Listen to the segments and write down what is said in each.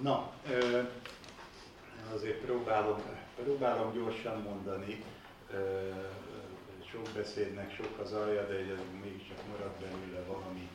Na, azért próbálom gyorsan mondani, sok beszédnek sok az alja, de ez mégiscsak marad belőle valami.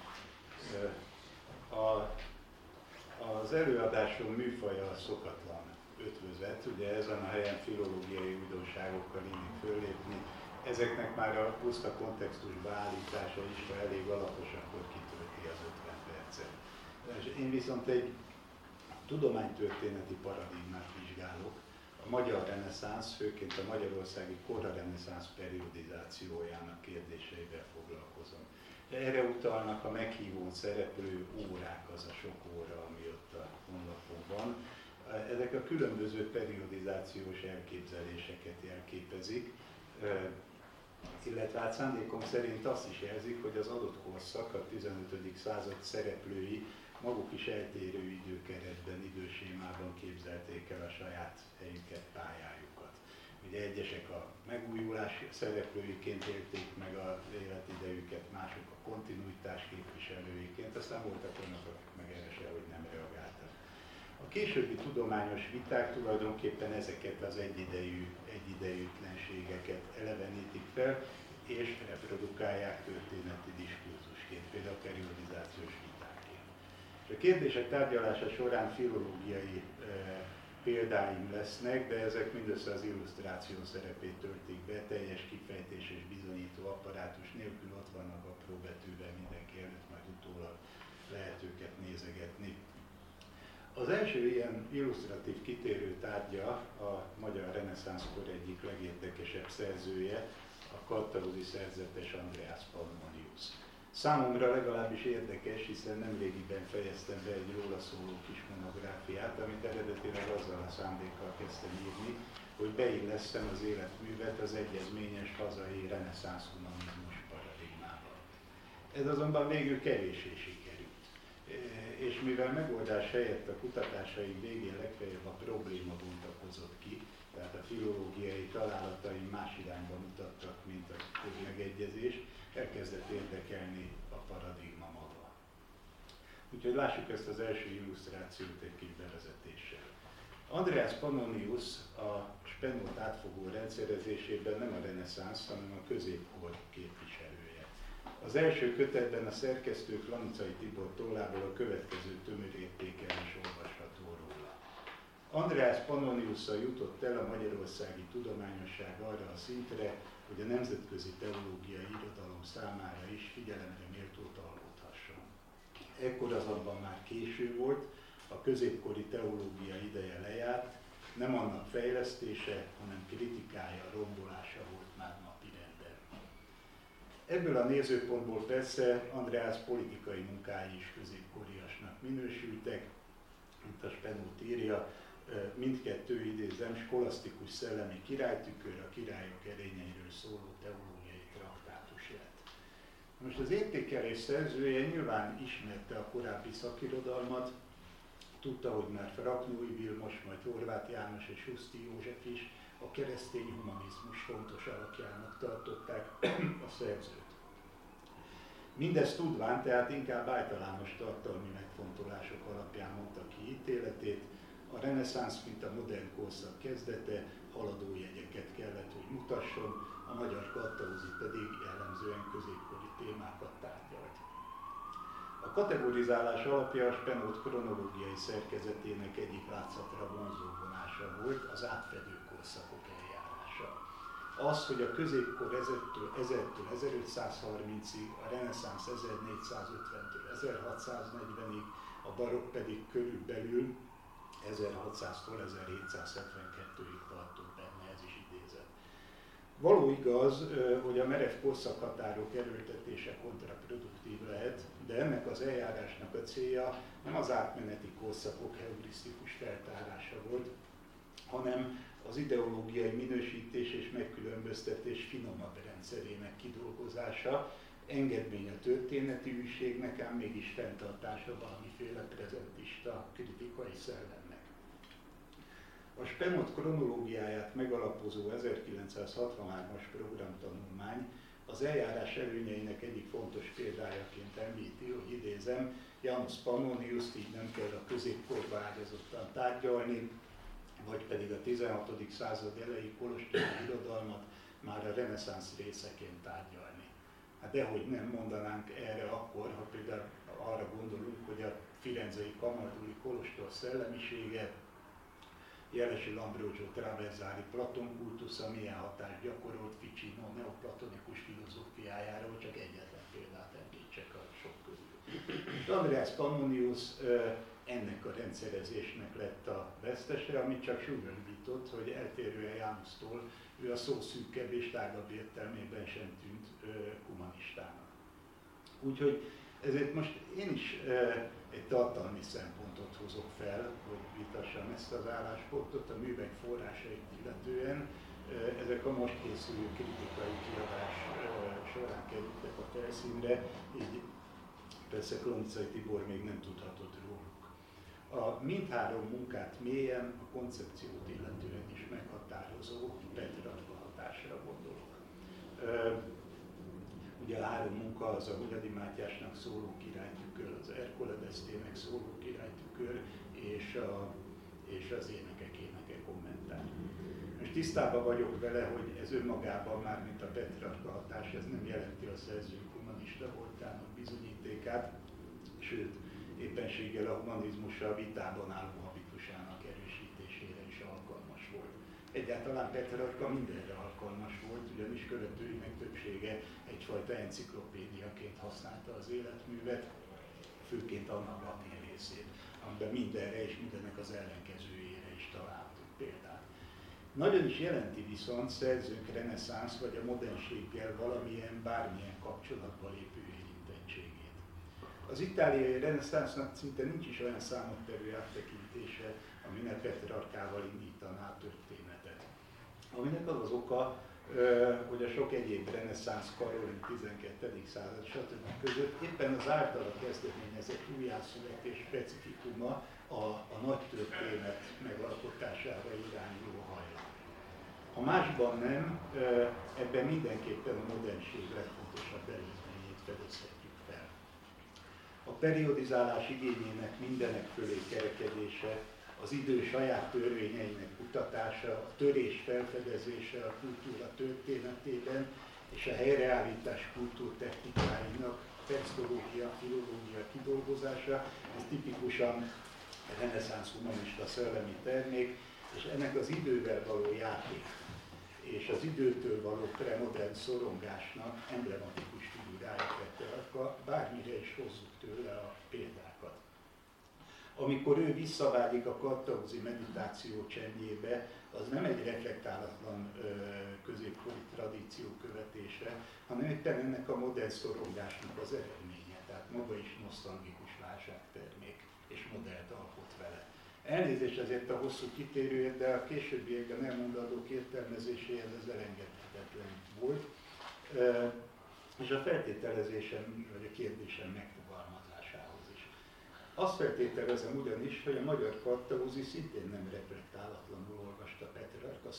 Az előadásom műfaja szokatlan ötvözet, ugye ezen a helyen filológiai újdonságokkal indít föllépni. Ezeknek már a puszta kontextusba állítása is, ha elég alapos, akkor kitölti az 50 percet. Én viszont egy tudománytörténeti paradigmát vizsgálok. A magyar reneszánsz, főként a magyarországi kora reneszánsz periodizációjának kérdéseivel foglalkozom. Erre utalnak a meghívón szereplő órák, az a sok óra, ami ott a honlapon van. Ezek a különböző periodizációs elképzeléseket jelképezik, illetve hát szándékom szerint azt is jelzik, hogy az adott korszak, a 15. század szereplői maguk is eltérő időkeretben, idősémában képzelték el a saját helyüket, pályájukat. Ugye egyesek a megújulás szereplőiként élték meg az életidejüket, mások a kontinuitás képviselőiként, aztán voltak olyanok, akik meg erre sehogy nem reagáltak. A későbbi tudományos viták tulajdonképpen ezeket az egyidejűtlenségeket elevenítik fel, és reprodukálják történeti diskurzusként, például a periodizációs vitáként. És a kérdések tárgyalása során filológiai példáim lesznek, de ezek mindössze az illusztráció szerepét töltik be, teljes kifejtés és bizonyító apparátus nélkül ott vannak apró betűvel mindenki előtt, majd utólag lehet őket nézegetni. Az első ilyen illusztratív kitérő tárgya a magyar reneszánszkor egyik legérdekesebb szerzője, a karthauszi szerzetes Andreas Pannonius. Számomra legalábbis érdekes, hiszen nemrégiben fejeztem be egy róla szóló kis monográfiát, amit eredetileg azzal a szándékkal kezdtem írni, hogy beillesztem az életművet az egyezményes hazai reneszánsz humanizmus paradigmába. Ez azonban végül kevéssé sikerült. És mivel megoldás helyett a kutatásaim végén legfeljebb a probléma bontakozott ki, tehát a filológiai találataim más irányba mutattak, mint a közmegegyezés, elkezdett érdekelni a paradigma maga. Úgyhogy lássuk ezt az első illusztrációt egy kis bevezetéssel. Andreas Pannonius a Spenót átfogó rendszerezésében nem a reneszánsz, hanem a középkor képviselője. Az első kötetben a szerkesztő Klanicai Tibor tollából a következő tömörértékelés olvasható róla. Andreas Pannoniusszal jutott el a magyarországi tudományosság arra a szintre, hogy a nemzetközi teológiai irodalom számára is figyelemre méltó alkothasson. Ekkor azonban már késő volt, a középkori teológia ideje lejárt, nem annak fejlesztése, hanem kritikája, rombolása volt már napirenden. Ebből a nézőpontból persze Andreas politikai munkái is középkoriasnak minősültek, mint a Spenót írja, mindkettő, idézem, skolasztikus szellemi királytükör, a királyok erényeiről szóló teológiai traktátus lett. Most az értékelés szerzője nyilván ismerte a korábbi szakirodalmat, tudta, hogy már Fraknói Vilmos, majd Horváth János és Huszti József is a keresztény humanizmus fontos alakjának tartották a szerzőt. Mindezt tudván, tehát inkább általános tartalmi megfontolások alapján mondta ki ítéletét, a reneszánsz, mint a modern korszak kezdete, haladó jegyeket kellett, hogy mutasson, a magyar karthauszi pedig jellemzően középkori témákat tárgyalt. A kategorizálás alapja a Spenót kronológiai szerkezetének egyik látszatra vonzó vonása volt, az átfedő korszakok eljárása. Az, hogy a középkor 1000-től 1530-ig, a reneszánsz 1450-től 1640-ig, a barokk pedig körülbelül 1600-tól 1772-ig tartott benne, ez is idézet. Való igaz, hogy a merev korszakhatárok erőltetése kontraproduktív lehet, de ennek az eljárásnak a célja nem az átmeneti korszakok heurisztikus feltárása volt, hanem az ideológiai minősítés és megkülönböztetés finomabb rendszerének kidolgozása, engedmény a történeti hűségnek, ám mégis fenntartása valamiféle prezentista kritikai szellemnek. A Spenót kronológiáját megalapozó 1963-as programtanulmány az eljárás előnyeinek egyik fontos példájaként említi, hogy idézem, Janus Pannoniust így nem kell a középkorba ágyazottan tárgyalni, vagy pedig a 16. század elejé kolosteri irodalmat már a reneszánsz részeként tárgyalni. Hát dehogy nem mondanánk erre akkor, ha például arra gondolunk, hogy a firenzei Camaldoli kolostor szellemisége, Jelesi L'Ambrogio Traversari Platon kultusza milyen hatást gyakorolt Ficino neoplatonikus filozófiájáról, csak egyetlen példát említsek a sok közül. És Andreas Pannonius ennek a rendszerezésnek lett a vesztese, amit csak súlyosbított, hogy eltérően Jánosztól ő a szó szűkebb és tágabb értelmében sem tűnt humanistának. Úgyhogy ezért most én is egy tartalmi szempontot hozok fel, hogy vitassam ezt az álláspontot a művek forrásait illetően. Ezek a most készülő kritikai kiadás során kerültek a felszínre, így persze Kloncai Tibor még nem tudhatott róluk. A mindhárom munkát mélyen a koncepciót illetően is meghatározó Petrarca hatásra gondolok. Ugye a három munka az a Hunyadi Mátyásnak szóló királytükör, az Ercole d'Este-nek szóló királytükör és az éneke kommentár. Most tisztában vagyok vele, hogy ez önmagában már, mint a Petrarca hatás, ez nem jelenti a szerző humanista voltának bizonyítékát, sőt, éppenséggel a humanizmussal vitában álló habitusának erősítésére is alkalmas volt. Egyáltalán Petrarca mindenre alkalmas volt, ugyanis követőinek többsége egyfajta enciklopédiaként használta az életművet, főként annak latin részét, amiben mindenre és mindennek az ellenkezőjére is találtunk példát. Nagyon is jelenti viszont szerzők reneszánsz vagy a modernséggel bármilyen kapcsolatba lépő érintettségét. Az itáliai reneszánsznak szinte nincs is olyan számottevő áttekintése, aminek Petrarcával indítaná a történetet. Aminek az az oka, hogy a sok egyéb reneszánsz, Karolin 12. század stb. Között éppen az általa kezdeményezett újjászületés specifikuma a nagy történet megalkotására irányuló hajlam. Ha másban nem, ebben mindenképpen a modernség legfontosabb előzményét fedezhetjük fel. A periodizálás igényének mindenek fölé kerekedése, az idő saját törvényeinek kutatása, a törés felfedezése a kultúra történetében és a helyreállítás kultúrtechnikáinak textológia, filológia kidolgozása, ez tipikusan reneszánsz humanista szellemi termék, és ennek az idővel való játék és az időtől való premodern szorongásnak emblematikus figurája Petrarca, bármire is hozzuk tőle a példákat. Amikor ő visszavágyik a kartauzi meditáció csendjébe, az nem egy reflektálatlan középkori tradíció követése, hanem éppen ennek a modern szorongásnak az eredménye, tehát maga is nosztalgikus válságtermék, és modellt alkot vele. Elnézést ezért a hosszú kitérőért, de a későbbiekben elmondandók értelmezéséhez ez elengedhetetlen volt, és a feltételezésem, vagy a kérdésem megfogalmazásához is. Azt feltételezem ugyanis, hogy a magyar kartaúzi szintén nem reflektálatlanul olvasta Petrarca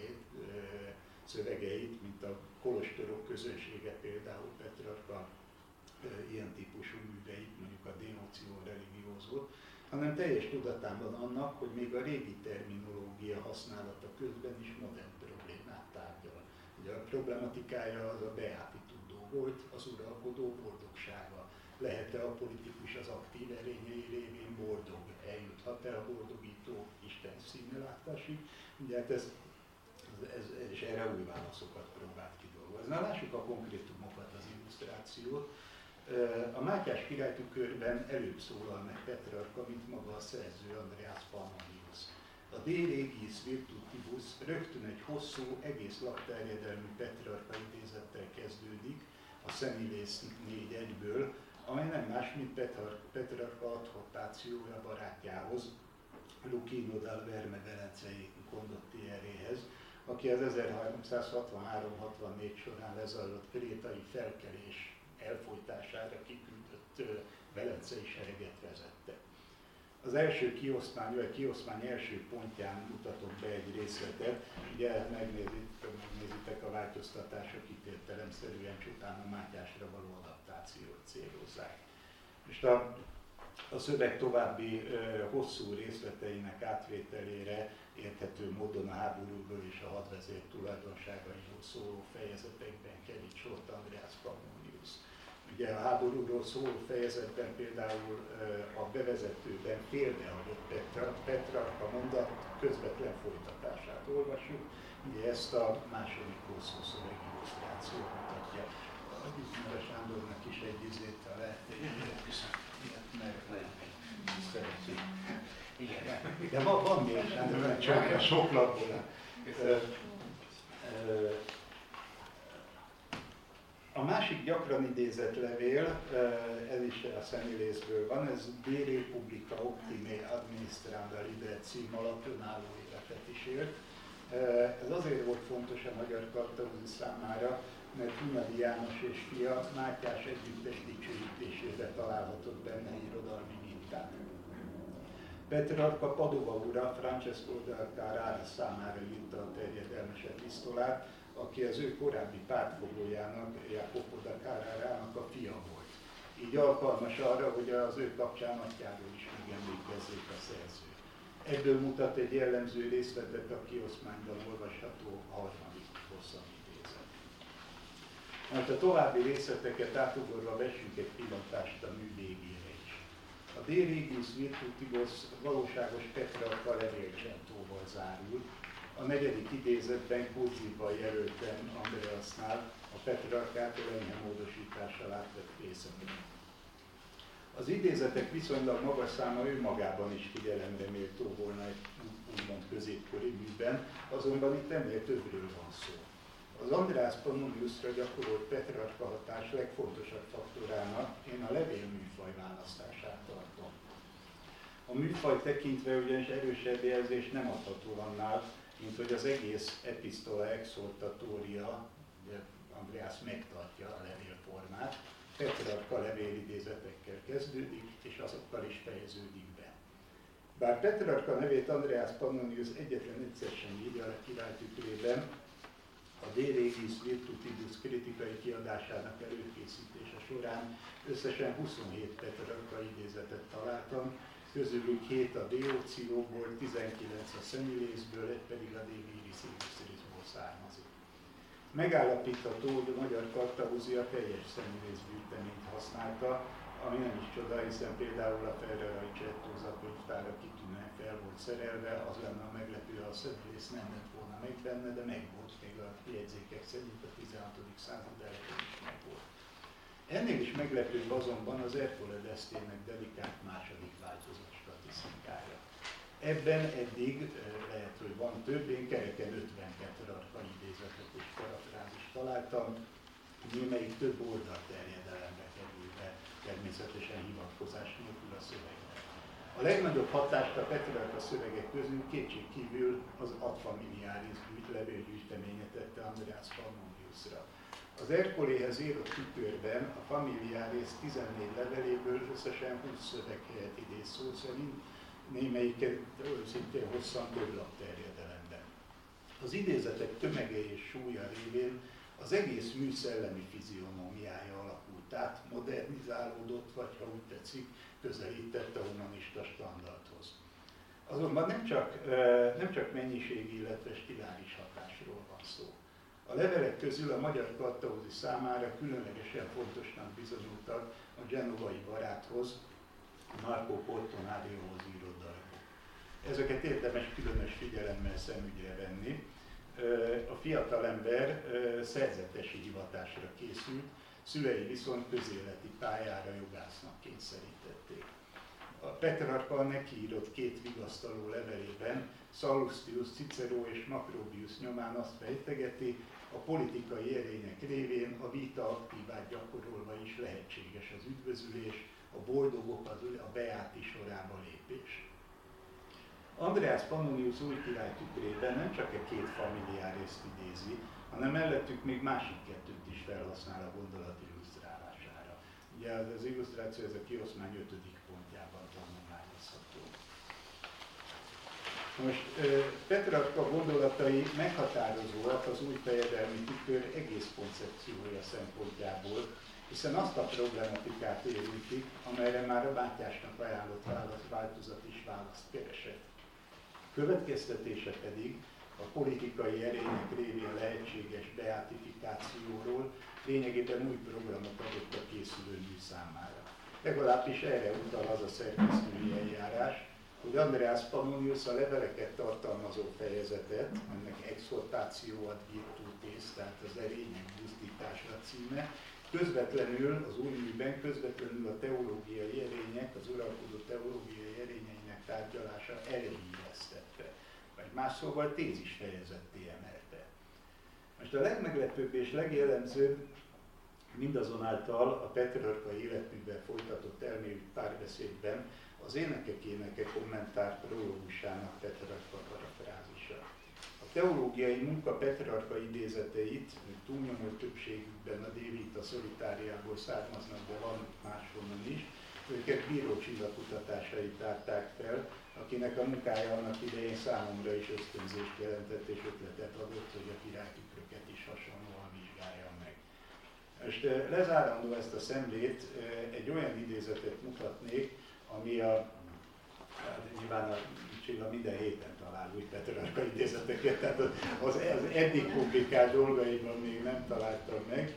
szövegeit, mint a kolostorok közönsége például Petrarca ilyen típusú műveit, mondjuk a Devocio Religioso, hanem teljes tudatában annak, hogy még a régi terminológia használata közben is modern problémát tárgyal. Ugye a problematikája az a beállító volt, az uralkodó boldogsága. Lehet-e a politikus az aktív erényei révén boldog? Eljuthat-e a boldogító Isten színlelátásig? Ugye hát és erre új válaszokat próbált kidolgozni. Na, lássuk a konkrétumokat, az illusztrációt. A Mátyás királytükörben előbb szólal meg Petrarca, mint maga a szerző Andreas Pannonius. A De Regis Virtutibus rögtön egy hosszú, egész lapterjedelmű Petrarca idézettel kezdődik, a Semmelweis 4.1-ből, amely nem más, mint Petrarca adhortációja barátjához, Luchino dal Verme velencei kondottieréhez, aki az 1363-64 során lezajlott krétai felkelés elfojtására kiküldött velencei sereget vezette. Az első kioszmány, vagy kioszmány első pontján mutatok be egy részletet, ugye megnézitek a változtatások itt értelemszerűen csupán a Mátyásra való adaptációt célozzák. Most a szöveg további hosszú részleteinek átvételére érthető módon a háborúból és a hadvezér tulajdonságairól szóló fejezetekben kerít sort Andreas Pannonius. Ugye a háborúról szóló fejezetben például a bevezetőben félbehagyott Petrarka mondat közvetlen folytatását olvassuk, ugye ezt a második hosszú szövegillusztráció mutatja. Adjuk Sándornak is egy izét, ha lehet szeretjük. Igen. De van még Sándornak, csak sok lapból. A másik gyakran idézett levél, ez is a Személyrészből van, ez De Republica Optime Administranda Liber cím alatt önálló életet is élt. Ez azért volt fontos a magyar Kartauzi számára, mert Hunyadi János és fia Mátyás együttes dicsőítésére találhatott benne irodalmi mintát. Petrarka Padova ura Francesco da Carrara számára írta a terjedelmes epistolát, aki az ő korábbi pártfogójának, Jacopo da Carrarának a fia volt. Így alkalmas arra, hogy az ő kapcsán atyáról is megemlékezzék a szerző. Ebből mutat egy jellemző részletet a kioszmányban olvasható harmadik hosszabb idézet. Majd a további részleteket átugorva vessünk egy pillantást a mű végére is. A De Regis Virtutibus valóságos Petrarka levélcsentóval zárul. A negyedik idézetben kurzívval jelöltem Andreasnál a Petrarkától enyhe módosítással átvett részeket. Az idézetek viszonylag magas száma önmagában is figyelemre méltó volna egy úgymond középkori műben, azonban itt ennél többről van szó. Az Andreas Pannoniusra gyakorolt Petrarka hatás legfontosabb faktorának én a levélműfaj választását tartom. A műfaj tekintve ugyanis erősebb jelzés nem adható annál, mint hogy az egész epistola exhortatória, ugye Andreas megtartja a levélformát, Petrarka levélidézetekkel kezdődik, és azokkal is fejeződik be. Bár Petrarka nevét Andreas Pannonius egyetlen egyszer sem írja le királytükrében, a De Regis Virtutibus kritikai kiadásának előkészítése során összesen 27 Petrarka idézetet találtam, közülük 7 a Deocióból, 19 a Személyrészből, egy pedig a De Viris Illustrisból származik. Megállapítható, hogy a magyar Kartauzi a teljes személyrészgyűjteményt használta, ami nem is csoda, hiszen például a Ferrarai Certosa könyvtára kitűnően fel volt szerelve, az lenne a meglepő, ha a személyrész nem lett volna meg benne, de meg volt, még a jegyzékek szerint a 16. század elején is meg volt. Ennél is meglepőbb azonban az Ercole d'Este-nek dedikált második változat statisztikája. Ebben eddig, lehet, hogy van több, én kereken 50 Petrarka idézetet és parafrázist találtam, némelyik több oldal terjedelembe kerül be, természetesen hivatkozás nélkül a szövegre. A legnagyobb hatást a Petrarka szövegek közül kétségkívül az Ad Familiaris levélgyűjteménye tette Andreas Pannoniusra. Az Ercoléhez írott tükörben a Familiaris 14 leveléből összesen 20 szöveghelyet idéz szó szerint, némelyiket szintén hosszan több lapterjedelemben. Az idézetek tömege és súlya révén az egész mű szellemi fizionómiája alakult át, modernizálódott, vagy ha úgy tetszik, közelített a humanista standardhoz. Azonban nem csak mennyiségi, illetve stiláris hatásról van szó. A levelek közül a magyar Kartauzi számára különlegesen fontosnak bizonyultak a genovai baráthoz, Marco Portonáriohoz írott darabok. Ezeket érdemes különös figyelemmel szemügyre venni. A fiatalember szerzetesi hivatásra készült, szülei viszont közéleti pályára jogásznak kényszerítették. A Petrarka neki írott 2 vigasztaló levelében Sallustius, Cicero és Macrobius nyomán azt fejtegeti, a politikai erények révén a vita aktívát gyakorolva is lehetséges az üdvözülés, a boldogok a beáti sorába lépés. Andreas Pannonius új király tükrében nem csak a 2 Familiariszt idézi, hanem mellettük még másik 2-t is felhasznál a gondolat illusztrálására. Ugye az illusztráció ez a kioszmány 5. pontjában tanulmányozható. magyarázható. Most Petrarka gondolatai meghatározóak az új fejedelmi tükör egész koncepciója szempontjából, hiszen azt a problematikát érintik, amelyre már a Mátyásnak ajánlott változat is választ keresett. Következtetése pedig a politikai erények révén lehetséges beátifikációról lényegében új programot adott a készülő mű számára. Legalábbis erre utal az a szerkesztői eljárás, hogy Andreas Pannonius a leveleket tartalmazó fejezetet, ennek exhortáció ad virtutis, tehát az erények buzdítása címe, közvetlenül az új műben, közvetlenül a teológiai erények, az uralkodó teológiai erényeinek tárgyalása erejélyeztette, vagy más szóval tézis fejezetté emelte. Most a legmeglepőbb és legjellemzőbb mindazonáltal a Petrarka életművel folytatott elmélyült párbeszédben az Énekek éneke kommentár prológusának Petrarka parafrázisa. A teológiai munka Petrarka idézeteit, túlnyomó többségükben a De Vita Solitáriából származnak, de van máshonnan is, őket Bíró Csilla kutatásai tárták fel, akinek a munkája annak idején számomra is ösztönzést jelentett és ötletet adott, hogy a királytükröket is hasonlóan vizsgálja meg. Most lezárandó ezt a szemlét, egy olyan idézetet mutatnék, ami nyilván a Csilla minden héten talál új Petrarka idézeteket, tehát az eddig publikált dolgaiban még nem találtam meg.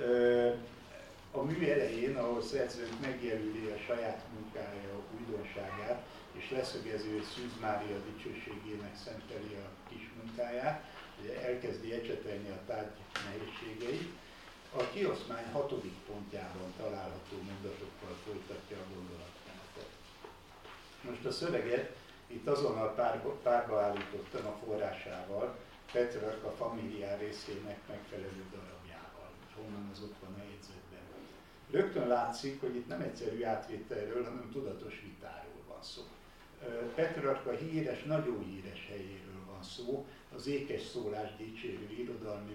A mű elején, ahol szerzőnk megjelöli a saját munkája újdonságát, és leszögező, hogy Szűz Mária dicsőségének szenteli a kis munkáját, ugye elkezdi ecsetelni a tárgy nehézségeit, a kioszmány 6. pontjában található mondatokkal folytatja a gondolatmenetet. Most a szöveget itt azonnal párba állítottam a forrásával, Petrarka Familiár részének megfelelő darabjával, honnan az ott van a jegyzetben. Rögtön látszik, hogy itt nem egyszerű átvételről, hanem tudatos vitáról van szó. Petrarka híres, nagyon híres helyéről van szó, az ékes szólás dicsérő irodalmi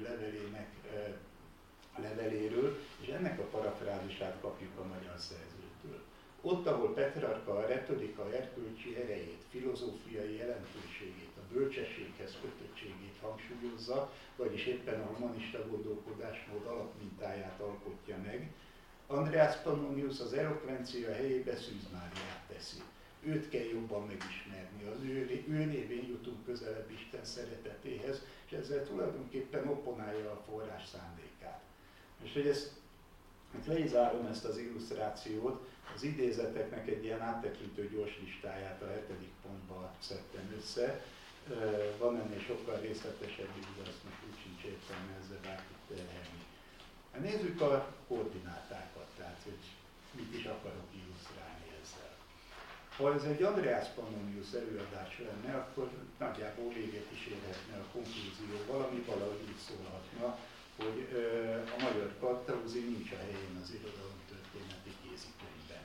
leveléről, és ennek a parafrázisát kapjuk a magyar szerzőtől. Ott, ahol Petrarka a retorika erkölcsi erejét, filozófiai jelentőségét, a bölcsességhez kötöttségét hangsúlyozza, vagyis éppen a humanista gondolkodásmód alapmintáját alkotja meg, Andreas Pannonius az elokvencia helyébe Szűz Máriát teszi. Őt kell jobban megismerni, az ő névén jutunk közelebb Isten szeretetéhez, és ezzel tulajdonképpen opponálja a forrás szándékát. És hogy ezt le is zárom ezt az illusztrációt, az idézeteknek egy ilyen áttekintő gyors listáját a 7. pontban szedtem össze. Van ennél sokkal részletesebb, de azt most úgy sincs értelme ezzel bárkit terhelni. Nézzük a koordinátákat, tehát hogy mit is akarok illusztrálni ezzel. Ha ez egy Andreas Pannonius előadás lenne, akkor nagyjából véget is érhetne a konklúzió, valami valahogy így szólhatna, hogy a magyar Kartauzi nincs a helyén az irodalomtörténeti kézikönyvben.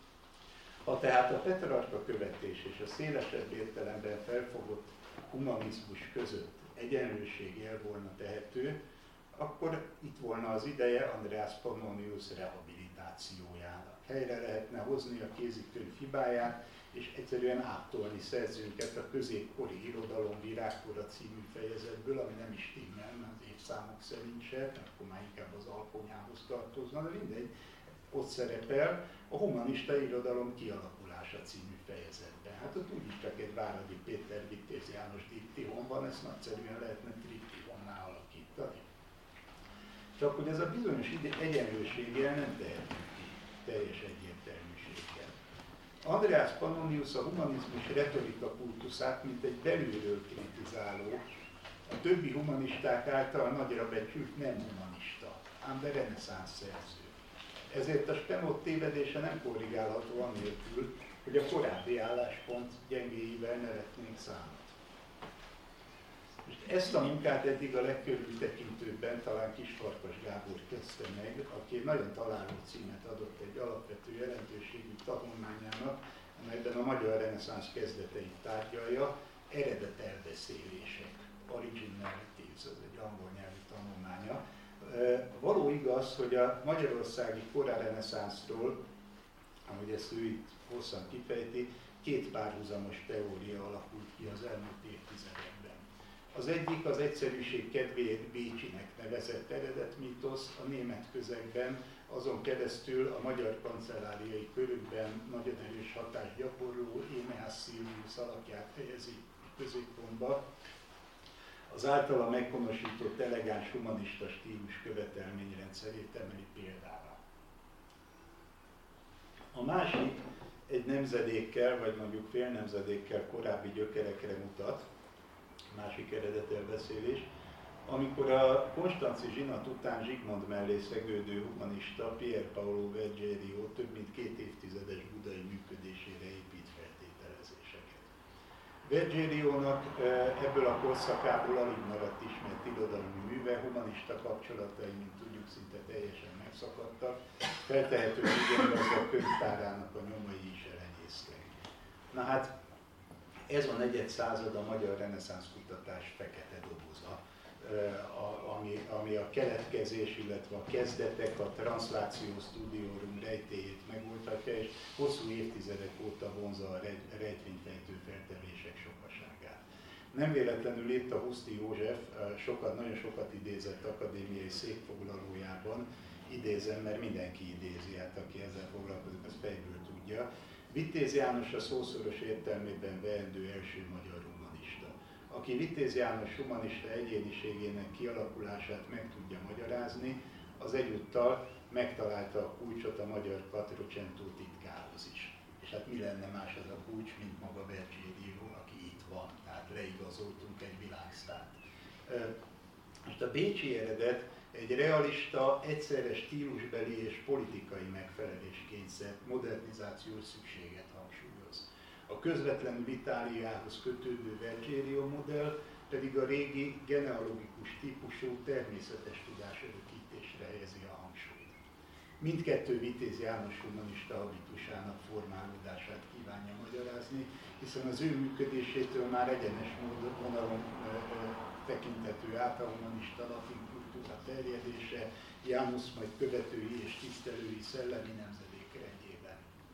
Ha tehát a Petrarka követés és a szélesebb értelemben felfogott humanizmus között egyenlőség el volna tehető, akkor itt volna az ideje Andreas Pannonius rehabilitációjának. Helyre lehetne hozni a kézikönyv hibáját, és egyszerűen áttolni szerzőnket a középkori irodalom virágkora című fejezetből, ami nem is stimmel, az évszámok szerint se, akkor már inkább az alkonyához tartozna, de mindegy, ott szerepel a humanista irodalom kialakulása című fejezetben. Hát ott úgyis csak egy Váradi Péter Vitéz János diptihon van, ezt nagyszerűen lehetne triptihonnál alakítani. Csak hogy ez a bizonyos egyenlőséggel nem tehetünk ki teljes egyértelműséggel. Andreas Pannonius a humanizmus retorika kultuszát, mint egy belülről kritizáló, a többi humanisták által nagyra becsült nem humanista, ám de reneszánsz szerző. Ezért a Spenot tévedése nem korrigálható anélkül, hogy a korábbi álláspont gyengéivel ne vetnénk számot. Most ezt a munkát eddig a legkörültekintőbben talán Kisfarkas Gábor kezdte meg, aki egy nagyon találó címet adott egy alapvető jelentőségű tanulmányának, amelyben a magyar reneszánsz kezdeteit tárgyalja, eredet elbeszélések, originalities, az egy angol nyelvű tanulmánya. Való igaz, hogy a magyarországi koráreneszánszról, ahogy ezt ő itt hosszan kifejti, két párhuzamos teória alakult ki az elmúlt évtizedekben. Az egyik az egyszerűség kedvéért Bécsinek nevezett eredetmítosz, a német közegben azon keresztül a magyar kancelláriai körükben nagyon erős hatást gyakorló Aeneas Sylvius alakját helyezi középpontba, az általa meghonosított elegáns humanista stílus követelményrendszerét emeli példára. A másik egy nemzedékkel, vagy mondjuk fél nemzedékkel korábbi gyökerekre mutat, másik eredetelbeszélés, amikor a konstanzi zsinat után Zsigmond mellé szegődő humanista Pier Paolo Vergerio több mint 2 évtizedes budai működésére épít feltételezéseket. Vergeriónak ebből a korszakából alig maradt ismert irodalmi műve, humanista kapcsolatai, mint tudjuk, szinte teljesen megszakadtak, feltehető ugyanaz könyvtárának a nyomai is elenyésztek. Na hát, ez a negyed század a magyar reneszánsz kutatás fekete doboza, ami a keletkezés, illetve a kezdetek, a Translatio Studiorum rejtélyét megoldhatja, és hosszú évtizedek óta vonzza a rejtvényfejtő feltevések sokaságát. Nem véletlenül itt a Huszti József nagyon sokat idézett akadémiai székfoglalójában, idézem, mert mindenki idézi, hát aki ezzel foglalkozik, az fejből tudja. Vitéz János a szószoros értelmében veendő első magyar humanista. Aki Vitéz János humanista egyéniségének kialakulását meg tudja magyarázni, az egyúttal megtalálta a kulcsot a magyar Quattrocento titkához is. És hát mi lenne más az a kulcs, mint maga Vergerió, aki itt van, tehát leigazoltunk egy világsztárt. Most a bécsi eredet egy realista, egyszerre stílusbeli és politikai megfeleléskényszert, modernizációs szükséget hangsúlyoz. A közvetlen Itáliához kötődő Vergerió modell pedig a régi genealogikus típusú természetes tudásörökítésre helyezi a hangsúlyt. Mindkettő Vitéz János humanista habitusának formálódását kívánja magyarázni, hiszen az ő működésétől már egyenes vonalon tekintető át a humanista latin kultúra terjedése, János majd követői és tisztelői szellemi nemzedék rendjében.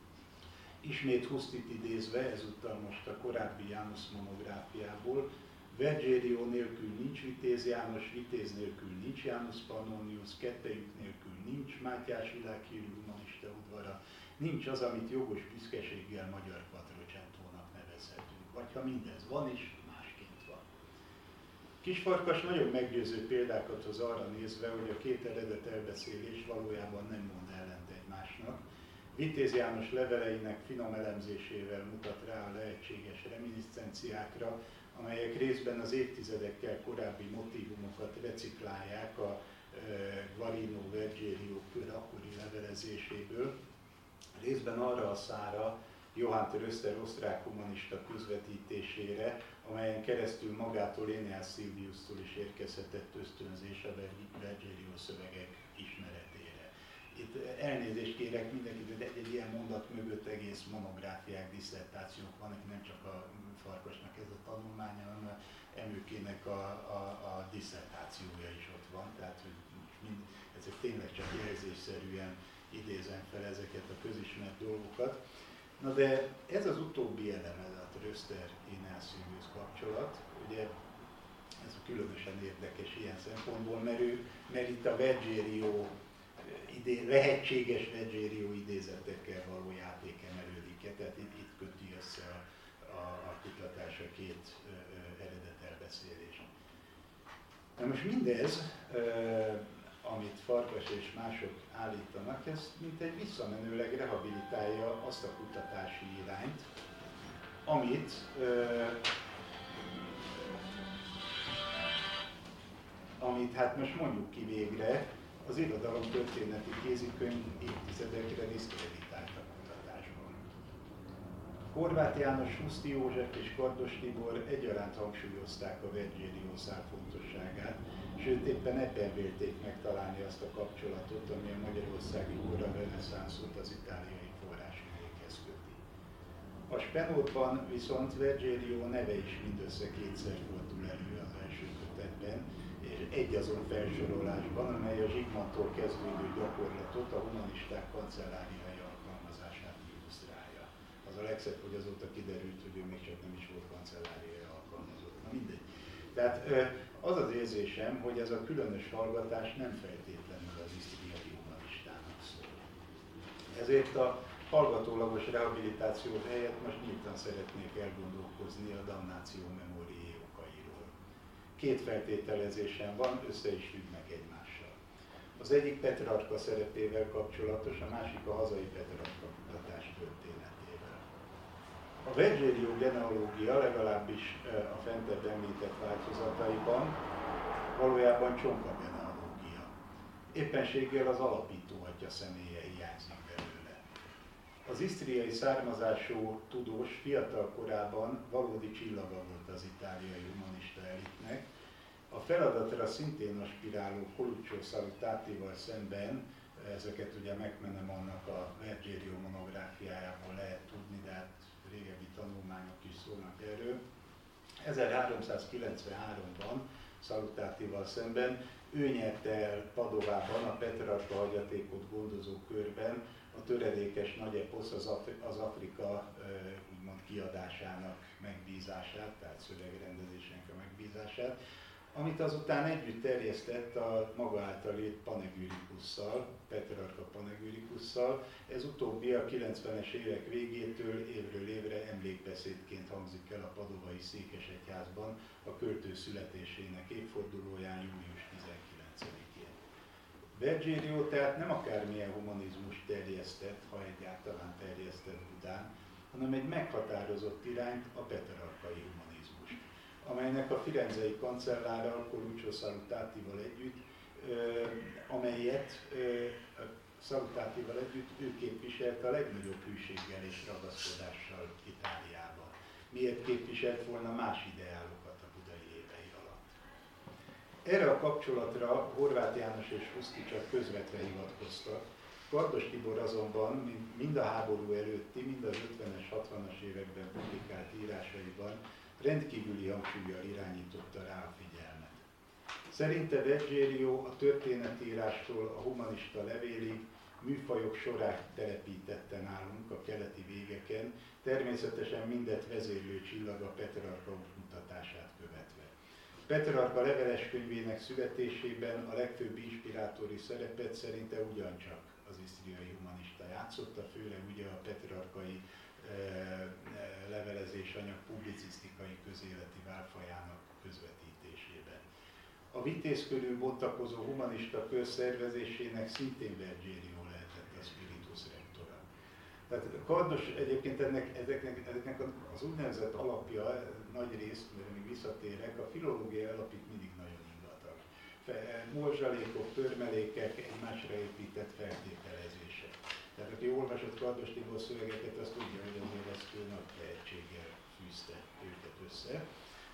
Ismét Husztit idézve, ezúttal most a korábbi János monográfiából, Vergerió nélkül nincs Vitéz János, Vitéz nélkül nincs János Pannonius, kettejük nélkül nincs Mátyás világhírű humanista udvara, nincs az, amit jogos büszkeséggel magyar Quattrocentónak nevezhetünk. Vagy ha mindez van is, másként van. Kisfarkas nagyon meggyőző példákat hoz arra nézve, hogy a két eredet elbeszélés valójában nem mond ellent egymásnak. Vitéz János leveleinek finom elemzésével mutat rá a lehetséges reminiscenciákra, amelyek részben az évtizedekkel korábbi motívumokat reciklálják a Guarino Vergerió kör akkori levelezéséből, részben arra a szára, Johann Röster osztrák humanista közvetítésére, amelyen keresztül magától Aeneas Sylviustól is érkezhetett ösztönzés a Vergerió szövegek ismeretére. Itt elnézést kérek mindenkit, de egy ilyen mondat mögött egész monográfiák, disszertációk vannak, nem csak a Farkasnak ez a tanulmánya, hanem a Emőkének a disszertációja is ott van, tehát hogy ezek tényleg csak jelzésszerűen idézem fel ezeket a közismert dolgokat. Na de ez az utóbbi eleme, a Röster-Aeneas Sylvius kapcsolat, ugye ez különösen érdekes ilyen szempontból, mert itt a Vergerió lehetséges Vergerió idézetekkel való játék emelődik, tehát itt köti össze a kutatás a két eredetelbeszélést. Na most mindez, amit Farkas és mások állítanak, ez mint egy visszamenőleg rehabilitálja azt a kutatási irányt, amit hát most mondjuk ki végre, az irodalomtörténeti kézikönyv évtizedekre diszkreditált a kutatásban. Horváth János, Huszti József és Kardos Tibor egyaránt hangsúlyozták a Vergerió szál fontosságát, sőt éppen ebben vélték megtalálni azt a kapcsolatot, ami a magyarországi kora reneszánszot az itáliai forrásvidékhez köti. A Spenótban viszont Vergerió neve is mindössze kétszer fordul elő az első kötetben, és egy azon felsorolásban, amely a Zsigmondtól kezdődő gyakorlatot, a humanisták kancelláriai alkalmazását illusztrálja. Az Az a legszebb, hogy azóta kiderült, hogy ő még csak nem is volt kancelláriai alkalmazott. Na mindegy. Tehát az az érzésem, hogy ez a különös hallgatás nem feltétlenül az isztriai humanistának szól. Ezért a hallgatólagos rehabilitáció helyett most nyíltan szeretnék elgondolkozni a damnáció memórié okairól. Két feltételezésem van, össze is függ meg egymással. Az egyik Petrarka szerepével kapcsolatos, a másik a hazai Petrarka kutatás történetével. A Vergério genealógia legalábbis a fentebb említett változataiban valójában csonka genealógia. Éppenséggel az alapító atya személye hiányzik belőle. Az isztriai származású tudós fiatal korában valódi csillaga volt az itáliai humanista elitnek. A feladatra szintén aspiráló Coluccio Salutatival szemben, ezeket ugye McManamannak a Vergério monográfiájából lehet tudni, de hát régebbi tanulmányok is szólnak erről. 1393-ban Salutatival szemben ő nyerte el Padovában a Petrarka hagyatékot gondozó körben a töredékes nagy eposz az Afrika úgymond kiadásának megbízását, tehát szövegrendezésének a megbízását, amit azután együtt terjesztett a maga által írt Panegyrikusszal, Petrarka Panegyrikusszal. Ez utóbbi a 90-es évek végétől évről évre emlékbeszédként hangzik el a padovai székesegyházban a költő születésének évfordulóján, július 19-én. Vergério tehát nem akármilyen humanizmus terjesztett, ha egyáltalán terjesztett Budán, hanem egy meghatározott irányt, a petrarkai humanizmust, amelynek a firenzei kancellárral, Coluccio Salutatival együtt, amelyet Salutatival együtt ő képviselt a legnagyobb hűséggel és ragaszkodással Itáliában. Miért képviselt volna más ideálokat a budai évei alatt? Erre a kapcsolatra Horváth János és Huszti csak közvetve hivatkoztak. Kardos Tibor azonban mind a háború előtti, mind az 50-es, 60-as években publikált írásaiban rendkívüli hangsúllyal irányította rá a figyelmet. Szerinte Vergério a történetírástól a humanista levélig műfajok sorát telepítette nálunk a keleti végeken, természetesen mindet vezérlő csillag a Petrarka útmutatását követve. Petrarka leveles könyvének születésében a legfőbb inspirátori szerepet szerinte ugyancsak az isztriai humanista játszotta, főleg ugye a petrarkai levelezés anyag publicisztikai közéleti válfajának közvetítésében. A vitéz körül bontakozó humanista kör szervezésének szintén Vergério lehetett a spiritus rectora. Tehát Kardos egyébként ezeknek az úgynevezett alapja nagy részt, mert még visszatérek, a filológiai alapik mindig nagyon ingatag. Morzsalékok, törmelékek, egymásra épített feltételezések. Tehát aki olvasott Kardos Tibor szövegeket, azt tudja, hogy azért ezt ő nagy tehetséggel fűzte őket össze.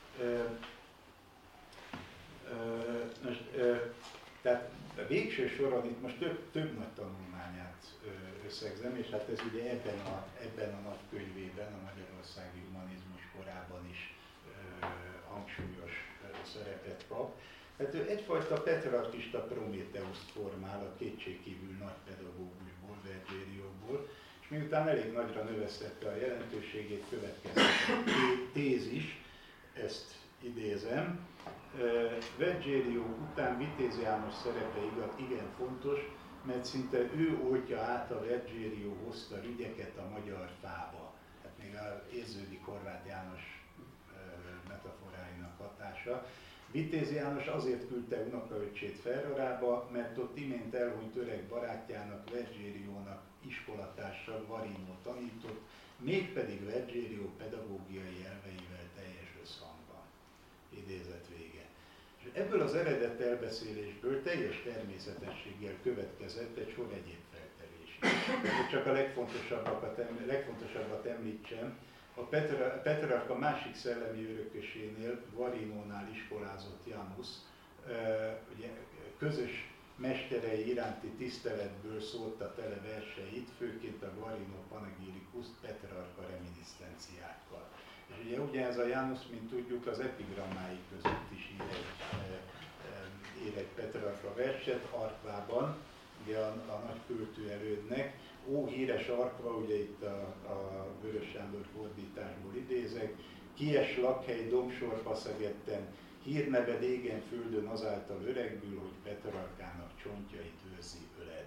Tehát végső soron itt most több nagy tanulmányát összegzem, és hát ez ugye ebben a nagy könyvében, a magyarországi humanizmus korában is hangsúlyos szerepet kap. Tehát ő egyfajta petrarkista Prométeuszt formál a kétségkívül nagy pedagógusból, Vergérióból, és miután elég nagyra növesztette a jelentőségét, következett a tézis, ezt idézem, Vergério után Vitéz János szerepe igen fontos, mert szinte ő oltja át a Vergério hozta ügyeket a magyar fába. Tehát még érződik Horváth János metaforáinak hatása. Vitéz János azért küldte unokaöccsét Ferrarába, mert ott imént elhunyt öreg barátjának, Vergériónak iskolatársa Guarino tanított, mégpedig Vergério pedagógiai elveivel teljes összhangban. Idézet vége. És ebből az eredet elbeszélésből teljes természetességgel következett egy sor egyéb feltevés. Csak a legfontosabbat említsem, a Petrarka másik szellemi örökösénél, Guarinónál iskolázott Janus, ugye, közös mesterei iránti tiszteletből szólta tele verseit, főként a Guarino Panegyricust Petrarka reminiscenciákkal. És ugye ez a Janus, mint tudjuk, az epigrammái között is ír egy Petrarka verset, Arquában, ugye a nagy költőelődnek. Ó, híres Arkva, ugye itt a Vörös Sándor fordításból idézek, kies lakhely Dombsorba Szegetten, hírneved égen földön azáltal öregbül, hogy Petrarkának csontjait őrzi öled.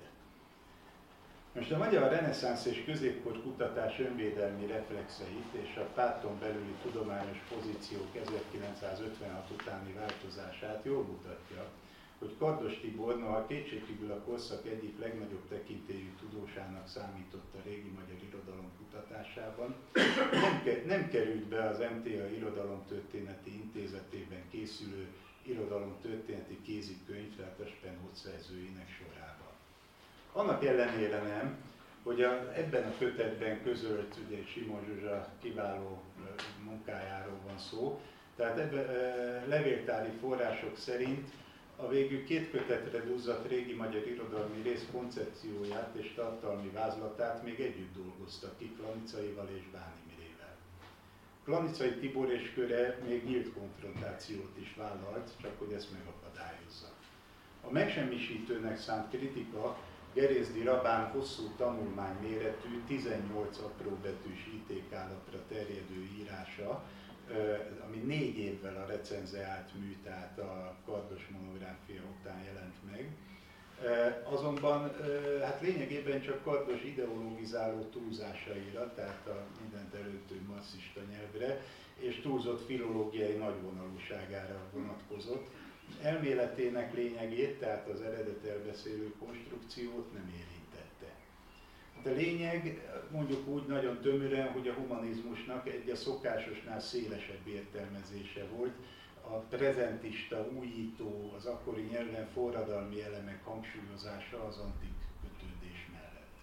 Most a magyar reneszánsz és középkor kutatás önvédelmi reflexeit és a párton belüli tudományos pozíciók 1956 utáni változását jól mutatja, hogy Kardos Tibor, noha kétségkívül a korszak egyik legnagyobb tekintélyű tudósának számított a régi magyar irodalom kutatásában, nem került be az MTA Irodalomtörténeti Intézetében készülő irodalomtörténeti kézikönyv, tehát a Spenót szerzőinek sorába. Annak ellenére nem, hogy ebben a kötetben közölt, ugye Simon Zsuzsa kiváló munkájáról van szó, tehát ebben levéltári források szerint a végül 2 kötetre duzzadt régi magyar irodalmi rész koncepcióját és tartalmi vázlatát még együtt dolgoztak ki Klanicaival és Báni Mirével. Klanicai Tibor és köre még nyílt konfrontációt is vállalt, csak hogy ezt megakadályozza. A megsemmisítőnek szánt kritika Gerészdi Rabán hosszú tanulmány méretű, 18 apróbetűs ITK-lapra terjedő írása, ami 4 évvel a recenzeált mű, tehát a Kardos monográfia után jelent meg. Azonban hát lényegében csak Kardos ideologizáló túlzásaira, tehát a mindent elöntő marxista nyelvre, és túlzott filológiai nagyvonalúságára vonatkozott. Elméletének lényegét, tehát az eredet elbeszélő konstrukciót nem érintette. De lényeg, mondjuk úgy nagyon tömören, hogy a humanizmusnak egy a szokásosnál szélesebb értelmezése volt, a prezentista, újító, az akkori nyelven forradalmi elemek hangsúlyozása az antik kötődés mellett.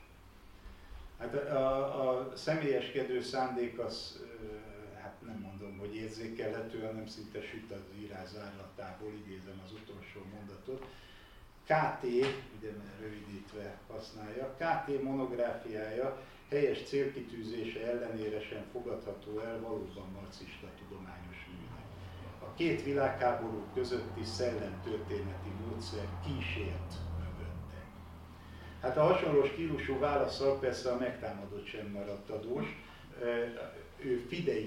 Hát a személyeskedő szándék az, hát nem mondom, hogy érzékelhető, hanem szinte süt az írás zárlatából, idézem az utolsó mondatot. KT, ugye rövidítve használja, KT monográfiája helyes célkitűzése ellenére sem fogadható el valóban marxista tudományos műnek. A 2 világháború közötti szellemtörténeti módszer kísért mögötte. Hát a hasonló stílusú válaszsal persze a megtámadott sem maradt adós, ő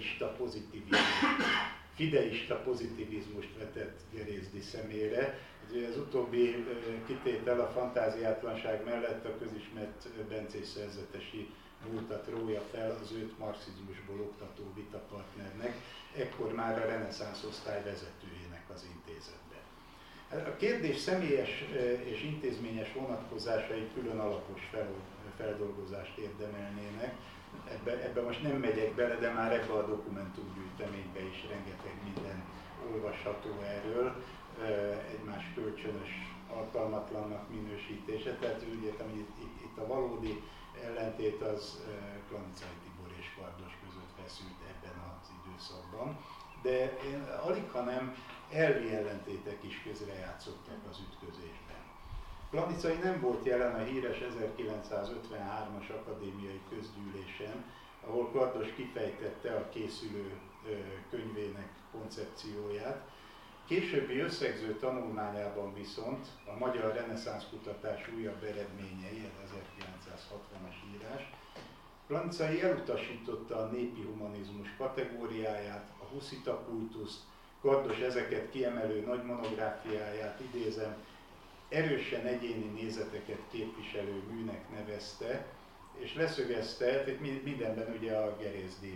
fideista pozitivizmust vetett Gerészdi szemére. Az utóbbi kitétel a fantáziátlanság mellett a közismert bencés szerzetesi múltat rója fel az őt marxizmusból oktató vitapartnernek, ekkor már a reneszánsz osztály vezetőjének az intézetben. A kérdés személyes és intézményes vonatkozásai külön alapos feldolgozást érdemelnének. Ebbe most nem megyek bele, de már ebbe a dokumentumgyűjteménybe is rengeteg minden olvasható erről, egymás kölcsönös alkalmatlannak minősítése, tehát úgy értem, hogy itt a valódi ellentét az Klanicai Tibor és Kardos között feszült ebben az időszakban, de én alighanem elvi ellentétek is közrejátszottak az ütközésben. Klanicai nem volt jelen a híres 1953-as akadémiai közgyűlésen, ahol Kardos kifejtette a készülő könyvének koncepcióját. Későbbi összegző tanulmányában viszont a magyar reneszánsz kutatás újabb eredményei, az 1960-as írás, Klanicai elutasította a népi humanizmus kategóriáját, a huszita kultuszt, Kardos ezeket kiemelő nagy monográfiáját, idézem, erősen egyéni nézeteket képviselő műnek nevezte, és leszögezte, itt mindenben ugye a Gerészdi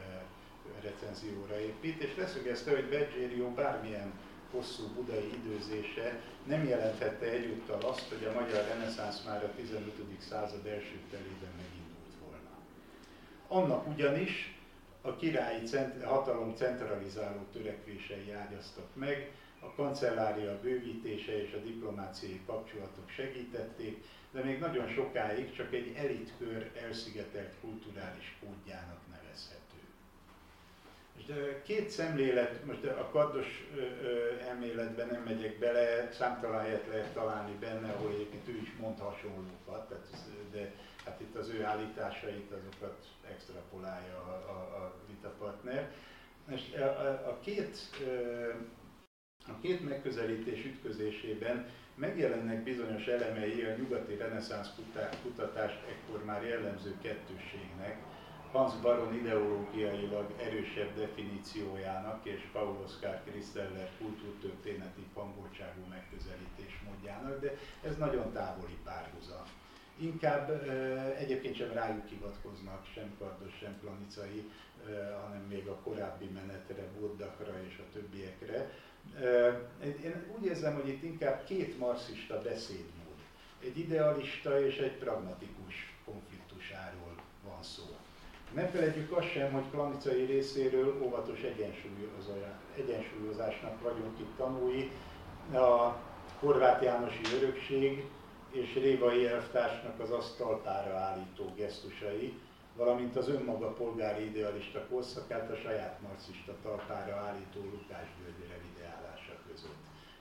recenzióra épít, és leszögezte, hogy Bergerió bármilyen hosszú budai időzése nem jelenthette egyúttal azt, hogy a magyar reneszánsz már a 15. század első felében megindult volna. Annak ugyanis a királyi hatalom centralizáló törekvései ágyaztak meg, a kancellária bővítése és a diplomáciai kapcsolatok segítették, de még nagyon sokáig csak egy elitkör elszigetelt kulturális kódjának nevezhető. Most 2 szemlélet, most a Kardos elméletben nem megyek bele, számtalan helyet lehet találni benne, ahol egyébként ő is mond hasonlókat, de hát itt az ő állításait, azokat extrapolálja a vitapartner. Most a 2 A két megközelítés ütközésében megjelennek bizonyos elemei a nyugati reneszánsz kutatást ekkor már jellemző kettősségnek, Hans Baron ideológiailag erősebb definíciójának és Paul Oskar Christeller kultúrtörténeti pangoltságú megközelítés módjának, de ez nagyon távoli párhuzam. Inkább egyébként sem rájuk hivatkoznak, sem Kardos, sem Planicai, hanem még a korábbi menetre, Burdachra és a többiekre. Én úgy érzem, hogy itt inkább két marxista beszédmód, egy idealista és egy pragmatikus konfliktusáról van szó. Ne feledjük azt sem, hogy Planicai részéről óvatos egyensúlyozásnak vagyunk itt tanúi, a Horváth Jánosi örökség és Révai elvtársnak az asztaltára állító gesztusai, valamint az önmaga polgári idealista korszakát a saját marxista talpára állító Lukács György revideálása között.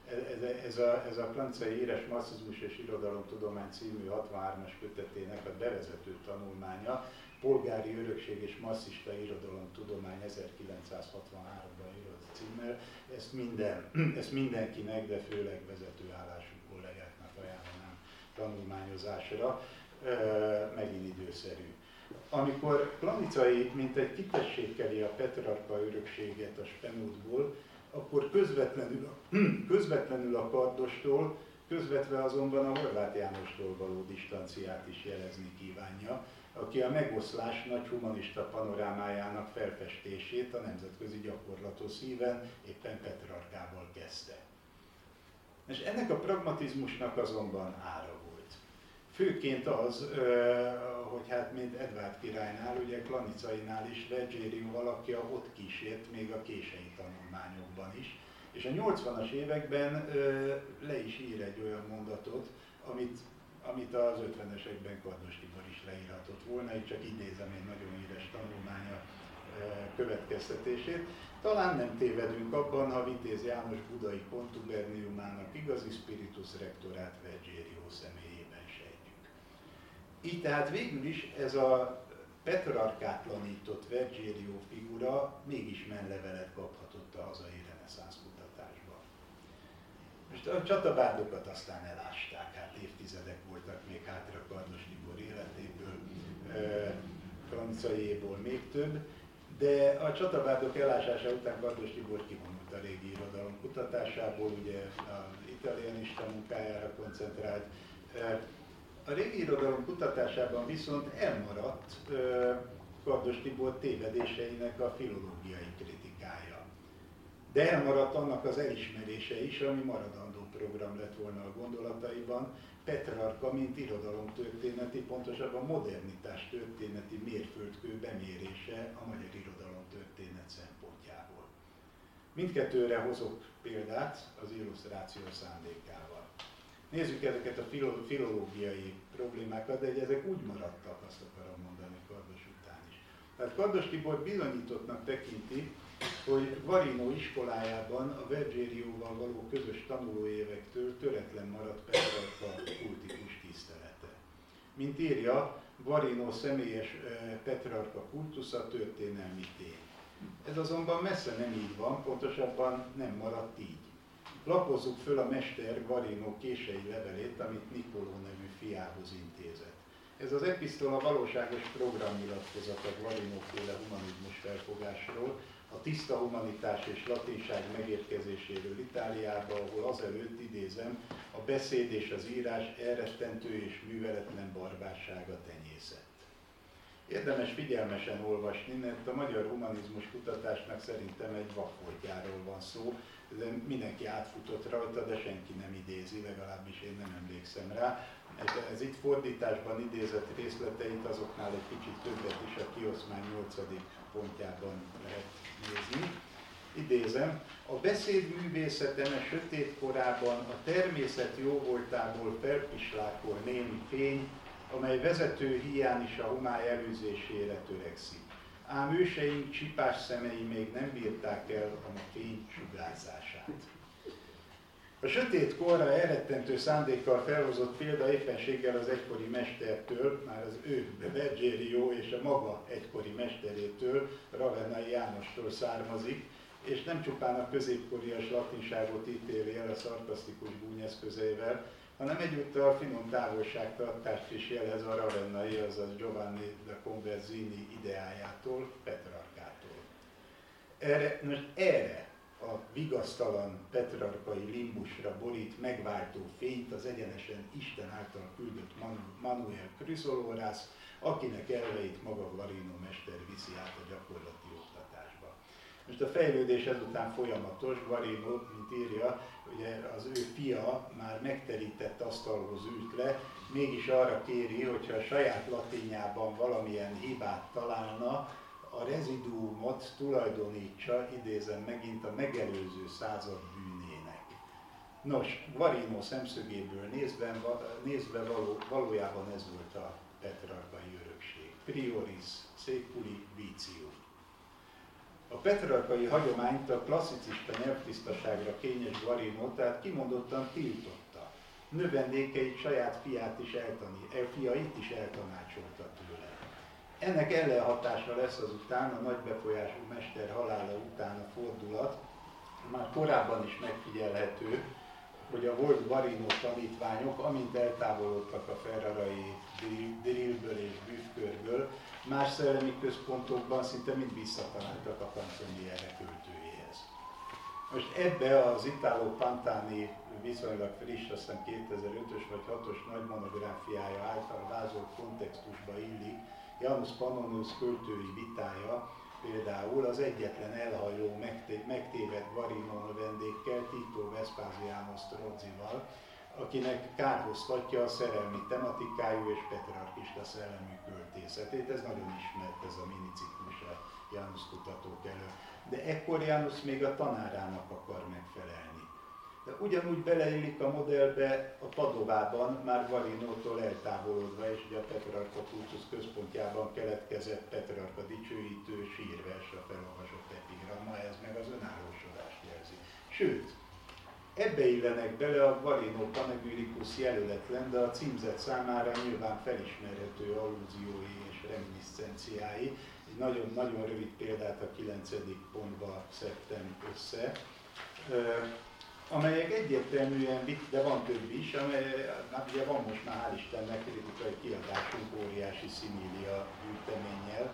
Ez a Planicai Éres Marxizmus és Irodalomtudomány című 63-as kötetének a bevezető tanulmánya, Polgári örökség és marxista irodalomtudomány 1963-ban írott címmel. Ezt mindenkinek, de főleg vezetőállású kollégáknak ajánlanám tanulmányozásra, megint időszerű. Amikor Planicai mintegy kitessékkeli a Petrarka örökséget a Spenótból, akkor közvetlenül a Kardostól, közvetve azonban a Horváth Jánostól való distanciát is jelezni kívánja, aki a megoszlás nagy humanista panorámájának felfestését a nemzetközi gyakorlatos híven éppen Petrarkával kezdte. És ennek a pragmatizmusnak azonban ára volt. Főként az, hogy hát mint Edvárd királynál, ugye Planicainál is Vergério alakja ott kísért, még a kései tanulmányokban is. És a 80-as években le is ír egy olyan mondatot, amit az 50-esekben Kardos Tibor is leírhatott volna, itt csak idézem egy nagyon híres tanulmánya következtetését. Talán nem tévedünk abban, ha Vitéz János budai kontuberniumának igazi spiritus rectorát Vergério személyében sejtjük. Így tehát végül is ez a Petrarkátlanított Vergério figura mégis menlevelet kaphatott a hazai reneszánsz kutatásban. Most a csatabárdokat aztán elásták, hát évtizedek voltak még hátra Kardos Tibor életéből, Planicaiéból még több, de a csatabárdok elásása után Kardos Tibor kivonult a régi irodalom kutatásából, ugye az italianista munkájára koncentrált. A régi irodalom kutatásában viszont elmaradt Kardos Tibor tévedéseinek a filológiai kritikája. De elmaradt annak az elismerése is, ami maradandó program lett volna a gondolataiban, Petrarka, mint irodalomtörténeti, pontosabban modernitás történeti mérföldkő bemérése a magyar irodalomtörténet szempontjából. Mindkettőre hozok példát az illusztráció szándékával. Nézzük ezeket a filológiai problémákat, de ezek úgy maradtak, azt akarom mondani Kardos után is. Tehát Kardos Tibor bizonyítottnak tekinti, hogy Varinó iskolájában a Vergérioval való közös tanulóévektől töretlen maradt Petrarka kultikus tisztelete. Mint írja, Varinó személyes Petrarka kultusza történelmi tény. Ez azonban messze nem így van, pontosabban nem maradt így. Lapozzuk föl a mester Varinó kései levelét, amit Nikoló nevű fiához intézett. Ez az episztola valóságos programnyilatkozat a Varinó-féle humanizmus felfogásról, a tiszta humanitás és latinság megérkezéséről Itáliába, ahol azelőtt, idézem, a beszéd és az írás elrettentő és műveletlen barbársága tenyészett. Érdemes figyelmesen olvasni, mert a magyar humanizmus kutatásnak szerintem egy vakfoltjáról van szó, de mindenki átfutott rajta, de senki nem idézi, legalábbis én nem emlékszem rá. Ez itt fordításban idézett részleteit azoknál egy kicsit többet is a kioszmány 8. pontjában lehet nézni. Idézem, a beszéd művészeten a sötét korában a természet jóvoltából felpislákol némi fény, amely vezető hiány is a homály előzésére törekszik. Ám őseink csipás szemei még nem bírták el a fény sugárzását. A sötét korra elrettentő szándékkal felhozott példa éppenséggel az egykori mestertől, már az ő Vergério és a maga egykori mesterétől, Ravennai Jánostól származik, és nem csupán a középkorias latinságot ítéli el a szarkasztikus gúnyeszközeivel, hanem egyúttal finom távolságtartást is jelez a ravennai, azaz Giovanni da Conversini ideájától, Petrarkától. Erre a vigasztalan petrarkai limbusra borít megváltó fényt az egyenesen Isten által küldött Manuel Chrysoloras, akinek elveit maga Guarino mester viszi át a gyakorlati oktatásba. Most a fejlődés ezután folyamatos, Guarino, mint írja, ugye az ő fia már megterített asztalhoz ült le, mégis arra kéri, hogyha a saját latinjában valamilyen hibát találna, a reziduumot tulajdonítsa, idézem megint, a megelőző század bűnének. Nos, Guarino szemszögéből nézve valójában ez volt a petrarkai örökség. Prioris seculi vitium. A petrarkai hagyományt a klasszicista nyelvtisztaságra kényes Guarino tehát kimondottan tiltotta. Növendékeit, saját fiait is eltanácsolta tőle. Ennek ellenhatása lesz azután a nagy befolyású mester halála után a fordulat, már korábban is megfigyelhető, hogy a volt Guarino tanítványok, amint eltávolodtak a ferrarai drillből és büfkörből, más szellemi központokban szinte mind visszataláltak a Canzoniere költőjéhez. Most ebbe az Italo Pantani viszonylag friss, azt hiszem 2005-ös vagy 6-os nagy monográfiája által vázolt kontextusba illik Janus Pannonius költői vitája, például az egyetlen elhajló megtévedt Guarino vendégkel, Tito Vespasiano Strozzival, akinek kárhoztatja a szerelmi tematikájú és petrarkista szellemű költészetét. Ez nagyon ismert, ez a miniciklus a Janus kutatók elől. De ekkor Janus még a tanárának akar megfelelni. De ugyanúgy beleillik a modellbe a Padovában, már Guarinótól eltávolodva, és ugye a Petrarka kultusz központjában keletkezett Petrarka dicsőítő sírvers, a felolvasott epigramma, ez meg az önállósodást jelzi. Sőt, ebbe illenek bele a Guarino Panegyricus jelöletlen, de a címzet számára nyilván felismerhető allúziói és reminiscenciái. Egy nagyon rövid példát a 9. pontba szedtem össze, amelyek egyértelműen, de van több is, hát ugye van most már hál' Istennek kritikai kiadásunk óriási szimília gyűjteménnyel,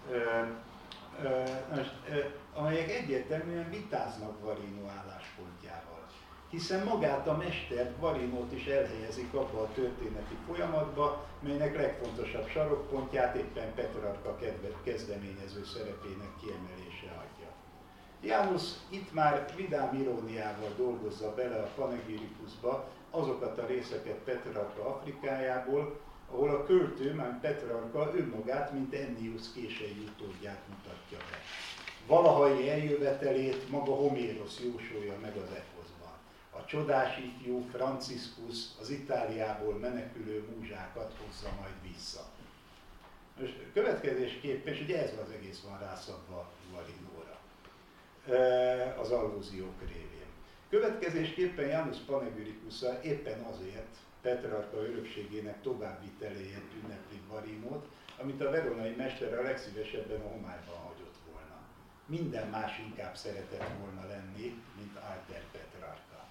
amelyek egyértelműen vitáznak Guarino álláspontjával. Hiszen magát a mestert, Guarinót is elhelyezik abba a történeti folyamatba, melynek legfontosabb sarokpontját éppen Petrarka kezdeményező szerepének kiemelése adja. Janus itt már vidám iróniával dolgozza bele a Panegyricusba azokat a részeket Petrarka Afrikájából, ahol a költő, már Petrarka önmagát, mint Ennius késői utódját mutatja be. Valahai eljövetelét maga Homérosz jósolja meg az eposzban. A csodás ifjú Franciscus az Itáliából menekülő múzsákat hozza majd vissza. Most következésképpen, és ugye ez az egész van rászabva Guarinóra, az allúziók révén. Következésképpen Janus Panegyricusa éppen azért Petrarka örökségének továbbviteléért ünnepli Guarinót, amit a veronai mester a legszívesebben a homályban hagyott volna. Minden más inkább szeretett volna lenni, mint Alter Petrarca.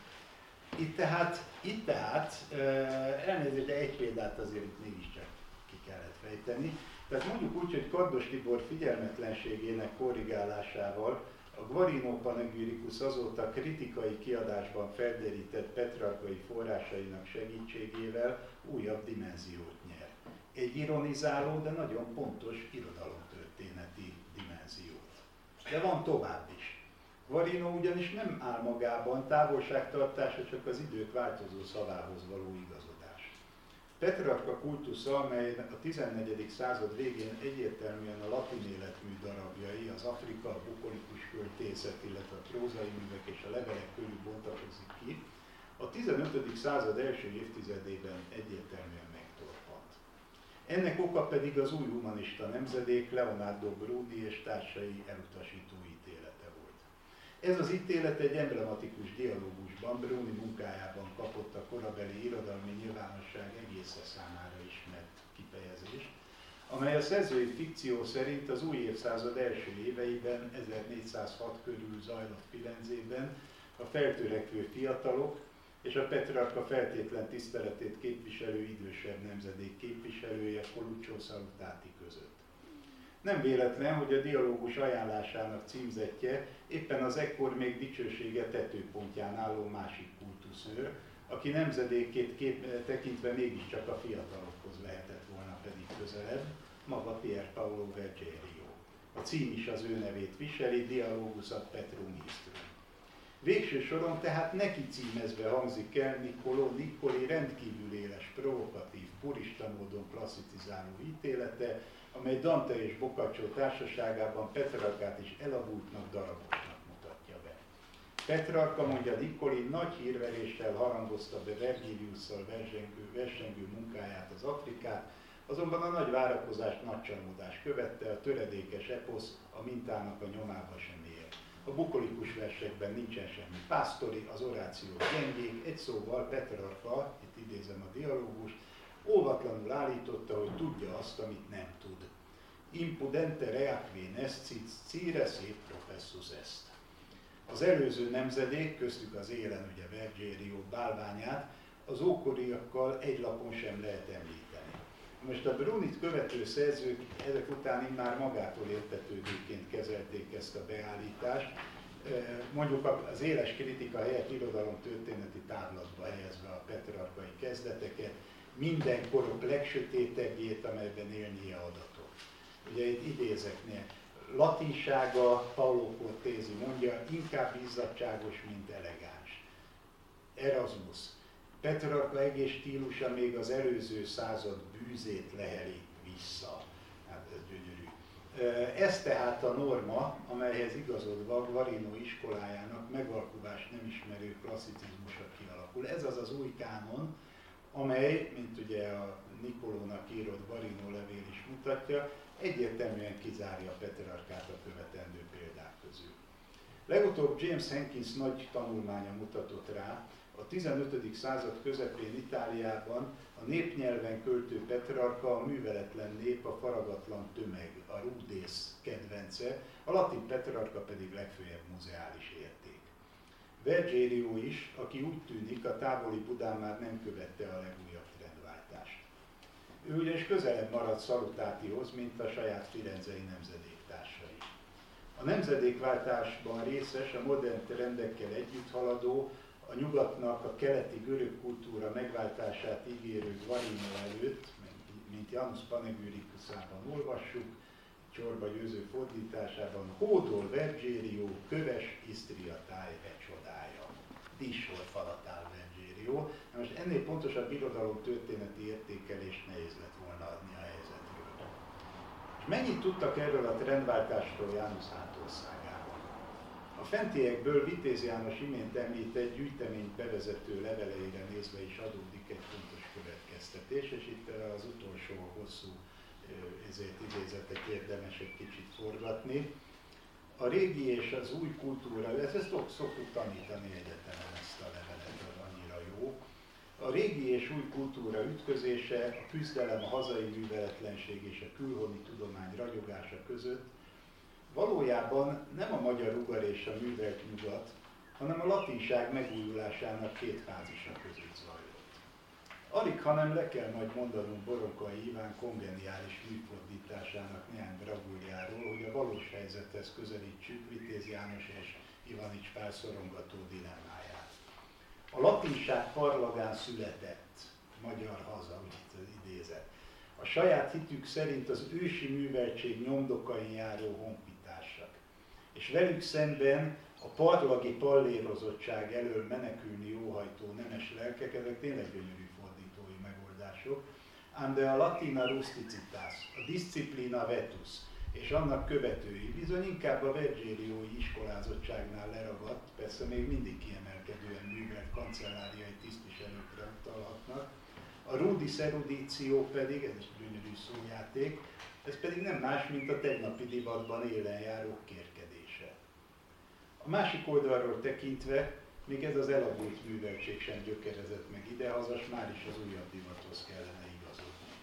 Itt tehát elnézést, de egy példát azért mégiscsak ki kellett fejteni. Tehát mondjuk úgy, hogy Kardos Tibor figyelmetlenségének korrigálásával a Guarino Panegyricus azóta kritikai kiadásban felderített petrarkai forrásainak segítségével újabb dimenziót nyer. Egy ironizáló, de nagyon pontos irodalomtörténeti dimenziót. De van tovább is. Guarino ugyanis nem áll magában, távolságtartása csak az idők változó szavához való igazodás. Petrarka kultusza, amely a 14. század végén egyértelműen a latin életmű darabjai, az Afrika, a bukolikus költészet, illetve a prózai művek és a levelek körül bontakozik ki, a 15. század első évtizedében egyértelműen megtorpant. Ennek oka pedig az új humanista nemzedék, Leonardo Bruni és társai elutasító ítélete volt. Ez az ítélet egy emblematikus dialógusban, Bruni munkájában kapott a korabeli irodalmi nyilvánosság egészen számára ismert kifejezést, amely a szerzői fikció szerint az új évszázad első éveiben, 1406 körül zajlott Firenzében a feltörekvő fiatalok és a Petrarca feltétlen tiszteletét képviselő idősebb nemzedék képviselője Coluccio Salutati között. Nem véletlen, hogy a dialógus ajánlásának címzettje éppen az ekkor még dicsősége tetőpontján álló másik kultuszőr, aki nemzedékét tekintve mégiscsak a fiatalokhoz lehetett volna pedig közelebb, maga Pier Paolo Vergerio. A cím is az ő nevét viseli, Dialogus ad Petrum Istrum. Végső soron tehát neki címezve hangzik el Niccoli rendkívül éles, provokatív, purista módon klasszicizáló ítélete, amely Dante és Boccaccio társaságában Petrarcát is elavultnak, darabosnak mutatja be. Petrarca, mondja Niccoli, nagy hírveréssel harangozta be Vergiliusszal versengő munkáját, az Afrikát, azonban a nagy várakozást nagy csalódás követte, a töredékes eposz a mintának a nyomába sem ér. A bukolikus versekben nincsen semmi pásztori, az orációk gyengék, egy szóval Petrarca, itt idézem a dialógust, óvatlanul állította, hogy tudja azt, amit nem tud. Impudente reacque nescit cire sep professus est. Az előző nemzedék, köztük az élen ugye Vergerio bálványát, az ókoriakkal egy lapon sem lehet említeni. Most a Brunit követő szerzők ezek után immár magától értetődőként kezelték ezt a beállítást, mondjuk az éles kritika helyett irodalomtörténeti távlatba helyezve a petrarkai kezdeteket, minden korok legsötétebbjét, amelyben élnie adatok. Ugye itt idézeknél, latinsága, Paolo Cortési mondja, inkább izzadságos, mint elegáns. Erasmus, Petrarca egész stílusa még az előző század bűzét leheli vissza. Hát ez gyönyörű. Ez tehát a norma, amelyhez igazodva Guarino iskolájának megalkuvást nem ismerő klasszicizmusa kialakul. Ez az az új kánon, amely, mint ugye a Niccolónak írott Guarino levél is mutatja, egyértelműen kizárja Petrarcát a követendő példák közül. Legutóbb James Hankins nagy tanulmánya mutatott rá, a 15. század közepén Itáliában a népnyelven költő Petrarca a műveletlen nép, a faragatlan tömeg, a rudész kedvence, a latin Petrarca pedig legfőjebb muzeális érték. Vergerio is, aki úgy tűnik, a távoli Budán már nem követte a legújabb trendváltást. Ő ugyanis közelebb maradt Salutatihoz, mint a saját firenzei nemzedéktársai. A nemzedékváltásban részes, a modern trendekkel együtt haladó, a nyugatnak a keleti görög kultúra megváltását ígérő Guarino előtt, mint Janus Panegyrikuszában olvassuk, Csorba Győző fordításában, hódol Vergerio, köves Isztria táj csodája. Díszsor falat áll Vergerio. Na most ennél pontosabb irodalomtörténeti értékelést nehéz lett volna adni a helyzetről. És mennyit tudtak erről a trendváltásról János hátországában? A fentiekből Vitéz János imént említett gyűjtemény bevezető leveleire nézve is adódik egy fontos következtetés, és itt az utolsó hosszú ezért idézetet érdemes egy kicsit forgatni. A régi és az új kultúra, ezt szoktuk tanítani egyetemen ezt a levelet, az annyira jó. A régi és új kultúra ütközése, a küzdelem, a hazai műveletlenség és a külhoni tudomány ragyogása között valójában nem a magyar ugar és a művelt nyugat, hanem a latinság megújulásának két fázisa között zajlott. Alig, hanem le kell majd mondanunk Boronkai Iván kongeniális műfordításának néhány bravúrjáról, hogy a valós helyzethez közelítsük Vitéz János és Ivanics Pál szorongató dilemmáját. A latinság parlagán született magyar haza, úgy az idézet. A saját hitük szerint az ősi műveltség nyomdokain járó honfitársak. És velük szemben a parlagi pallérozottság elől menekülni óhajtó nemes lelkek, ezek tényleg gyönyörű fordítói megoldások, ám de a latina rusticitas, a disciplina vetus és annak követői bizony inkább a vergeriói iskolázottságnál leragadt, persze még mindig kiemelkedően művelt kancelláriai tisztviselőkre utalhatnak. A rudis erudíció pedig, ez is gyönyörű szójáték, ez pedig nem más, mint a tegnapi divatban élen járók kérkedése. A másik oldalról tekintve, még ez az elavult műveltség sem gyökerezett meg idehaza, s már is az újabb divathoz kellene igazodni.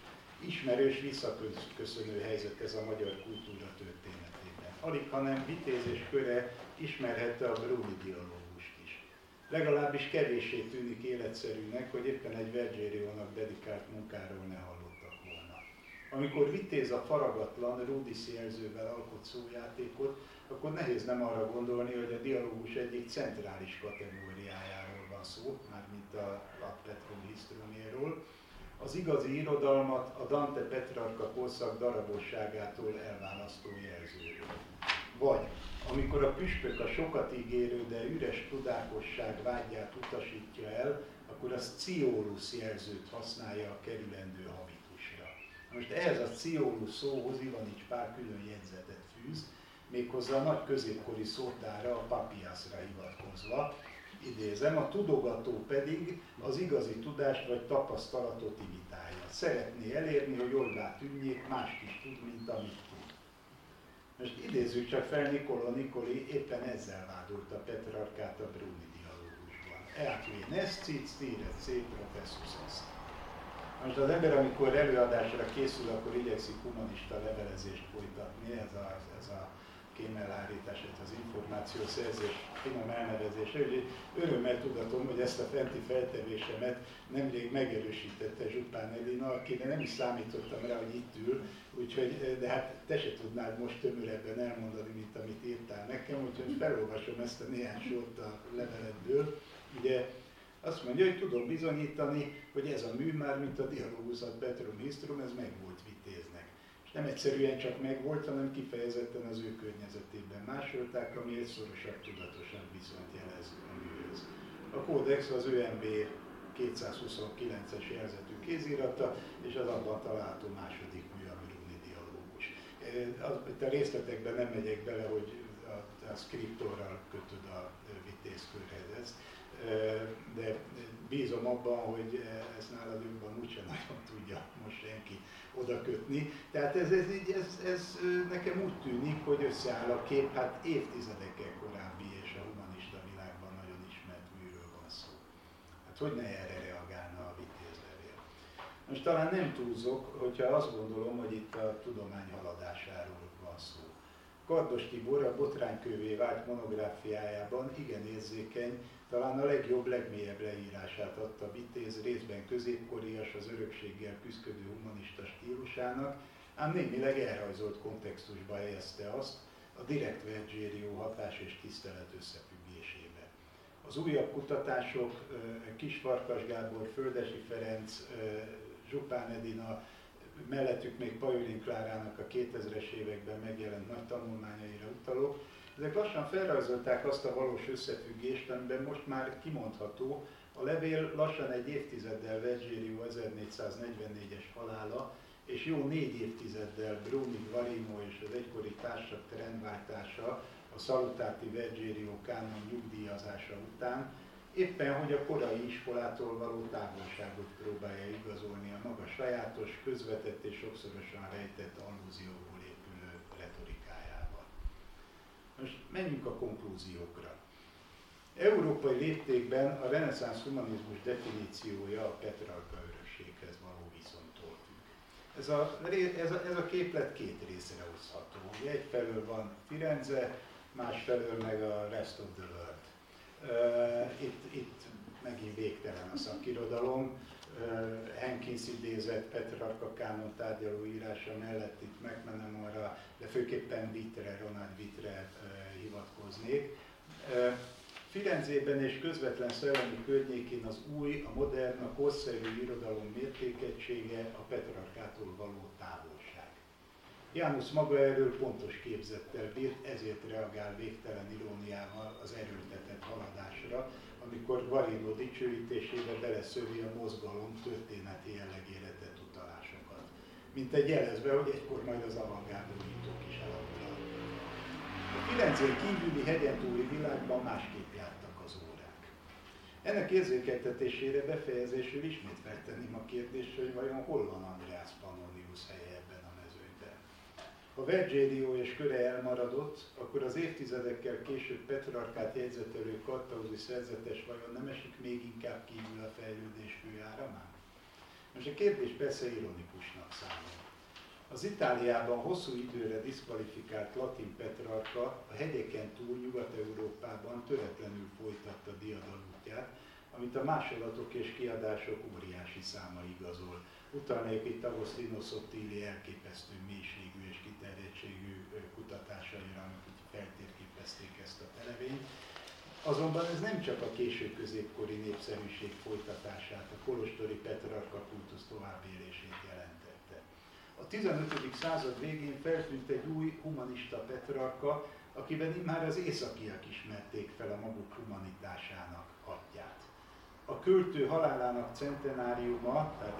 ismerős, visszaköszönő helyzet ez a magyar kultúra történetében. Alig, hanem Vitéz és köre ismerhette a Bruni dialógust is. Legalábbis kevéssé tűnik életszerűnek, hogy éppen egy Vergeriónak dedikált munkáról ne hallottak volna. Amikor Vitéz a faragatlan, Ródiszi jelzővel alkot szójátékot, akkor nehéz nem arra gondolni, hogy a dialógus egyik centrális kategóriájáról van szó, mármint a Petrum Histrionéről. Az igazi irodalmat a Dante Petrarca korszak darabosságától elválasztó jelzőről. Vagy amikor a püspök a sokat ígérő, de üres tudákosság vágyát utasítja el, akkor a Sciolus jelzőt használja a kerülendő habitusra. Most ehhez a Sciolus szóhoz Ivanics Pál külön jegyzetet fűz, méghozzá a nagy középkori szótára, a papiasra hivatkozva. Idézem, a tudogató pedig az igazi tudást vagy tapasztalatot imitálja. Szeretné elérni, hogy jobbá tűnjék, mást is tud, mint amit tud. Most idézzük csak fel Niccolò Nicoli, éppen ezzel vádolta Petrarcát a Bruni dialógusban. Eaque nescit, stiret se professus est. Most az ember, amikor előadásra készül, akkor igyekszik humanista levelezést folytatni, ez a kémellárítás, az információszerzés finom elnevezése, úgyhogy örömmel tudatom, hogy ezt a fenti feltevésemet nemrég megerősítette Zsupán Edina, akire nem is számítottam rá, hogy itt ül, úgyhogy, de hát te se tudnád most tömörebben elmondani, mint amit írtál nekem, úgyhogy felolvasom ezt a néhány sort a leveletből. Ugye azt mondja, hogy tudom bizonyítani, hogy ez a mű már, mint a Dialogus ad Petrum Histrum, ez meg volt Vitéznek. És nem egyszerűen csak megvolt, hanem kifejezetten az ő környezetében másolták, ami egy szorosabb, tudatosabb viszonyt jelez a műhöz. A kódex az ÖMB 229-es jelzetű kézirata, és az abban található második mű, a Bruni dialógus. A részletekben nem megyek bele, hogy a szkriptorral kötöd a Vitézkörhez ezt, de bízom abban, hogy ezt nálad jobban úgyse nagyon tudja most senki oda kötni. Tehát ez nekem úgy tűnik, hogy összeáll a kép, hát évtizedekkel korábbi és a humanista világban nagyon ismert műről van szó. Hát hogy ne erre reagálna a Vitéz levél? Most talán nem túlzok, hogyha azt gondolom, hogy itt a tudomány haladásáról van szó. Kardos Tibor a Botránykővé vált monográfiájában igen érzékeny, talán a legjobb, legmélyebb leírását adta Vitéz részben középkorias, az örökséggel küszködő humanista stílusának, ám némileg elrajzolt kontextusba helyezte azt a direkt Vergerió hatás és tisztelet összefüggésébe. Az újabb kutatások, Kisfarkas Gábor, Földessy Ferenc, Zsupán Edina, mellettük még Pajolin Klárának a 2000-es években megjelent nagy tanulmányaira utalok, ezek lassan felrajzolták azt a valós összefüggést, amiben most már kimondható, a levél lassan egy évtizeddel Vergerió 1444-es halála, és jó 4 évtizeddel Bruni, Guarino és az egykori társak trendváltása, a Salutati Vergerió kánon nyugdíjazása után, éppen hogy a korai iskolától való távolságot próbálja igazolni a maga sajátos, közvetett és sokszorosan rejtett allúzióból épülő retorikájával. Most menjünk a konklúziókra. Európai léptékben a reneszánsz humanizmus definíciója a Petrarca örökséghez való viszonytól függ. Ez a képlet két részre osztható. Egyfelől van Firenze, másfelől meg a rest of the world. Itt megint végtelen a szakirodalom. Henkins idézett Petrarca kánon tárgyaló írása mellett itt McManamanra, de főképpen Vitre, Ronald Vitre hivatkoznék. Firenzében és közvetlen szellemi környékén az új, a modern, a korszerű irodalom mértékegysége a Petrarcától való távolság. János maga erről pontos képzettel bírt, ezért reagál végtelen iróniával az erőltetett haladásra, amikor Guarino dicsőítésébe beleszövi a mozgalom történeti jellegére tett utalásokat. Mint egy jelezve, hogy egykor majd az avantgárdújítók is alakulnak. A Firenzén kívüli hegyen túli világban másképp jártak az órák. Ennek érzékeltetésére befejezésül ismét feltenném a kérdést, hogy vajon hol van Andreas Pannonius helye ebben a mezőnyben. Ha Vergerió és köre elmaradott, akkor az évtizedekkel később Petrarcát jegyzetelő kartauzi szerzetes vajon nem esik még inkább kívül a fejlődés főáramán? Most a kérdés persze ironikusnak számít. Az Itáliában hosszú időre diszkvalifikált latin Petrarka a hegyeken túl Nyugat-Európában töretlenül folytatta diadalútját, amit a másolatok és kiadások óriási száma igazol. Utalnék itt Agostino Sottili elképesztő mélységű és kiterjedtségű kutatásaira, amik feltérképezték ezt a televényt. Azonban ez nem csak a késő középkori népszerűség folytatását, a kolostori Petrarka kultusz továbbélését jelentette. A 15. század végén feltűnt egy új humanista Petrarka, akiben immár az északiak ismerték fel a maguk humanitásának atyját. A költő halálának centenáriuma, tehát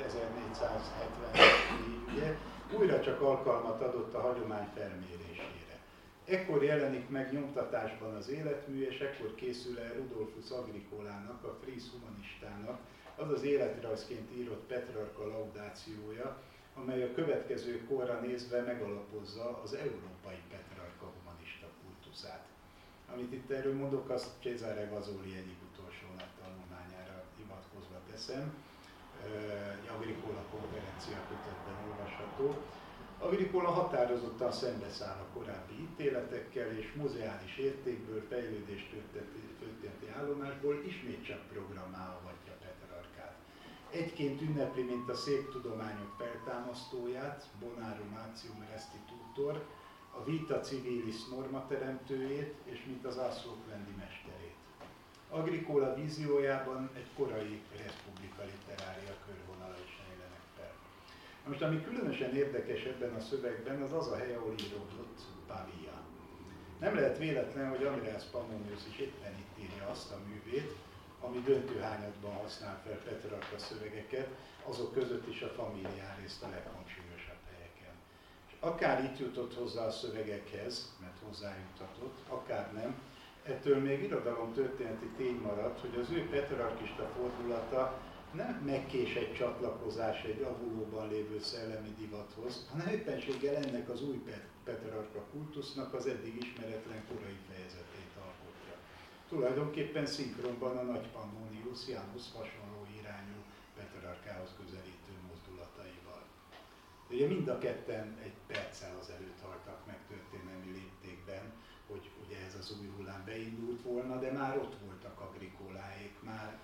1474 ugye, újra csak alkalmat adott a hagyomány felmérésére. Ekkor jelenik meg nyomtatásban az életmű, és ekkor készül el Rudolfus Agricolának, a Fries humanistának, az az életrajzként írott Petrarka laudációja, amely a következő korra nézve megalapozza az európai Petrarka humanista kultuszát. Amit itt erről mondok, azt Cesare Vasoli egyik utolsó nagy tanulmányára hivatkozva teszem, Agricola konferencia kötetben olvasható. Agricola határozottan szembeszáll a korábbi ítéletekkel, és muzeális értékből, fejlődés történeti állomásból ismét csak programmá avatja Petrarkát. Egyként ünnepli, mint a szép tudományok feltámasztóját, Bonarum Atium Restitutor, a Vita Civilis norma teremtőjét, és mint az Ászlóklendi mesterét. Agricola víziójában egy korai republika literária körvonala is jelenek fel. Most ami különösen érdekes ebben a szövegben, az a hely, ahol íródott Pavia. Nem lehet véletlen, hogy Andreas Pannonius is éppen itt írja azt a művét, ami döntő hányadban használ fel Petrarka szövegeket, azok között is a Familiariszt a leghangsúlyosabb helyeken. És akár itt jutott hozzá a szövegekhez, mert hozzájutatott, akár nem, ettől még irodalomtörténeti tény maradt, hogy az ő petrarkista fordulata nem megkésett csatlakozás egy avulóban lévő szellemi divathoz, hanem éppenséggel ennek az új Petrarka kultusznak az eddig ismeretlen korai fejezetét alkotja. Tulajdonképpen szinkronban a nagy Pannonius, Janus hasonló irányú Petrarkához közelítő mozdulataival. De ugye mind a ketten egy perccel azelőtt haltak meg történelmi léptékben, hogy ugye ez az új hullám beindult volna, de már ott voltak Agricoláék,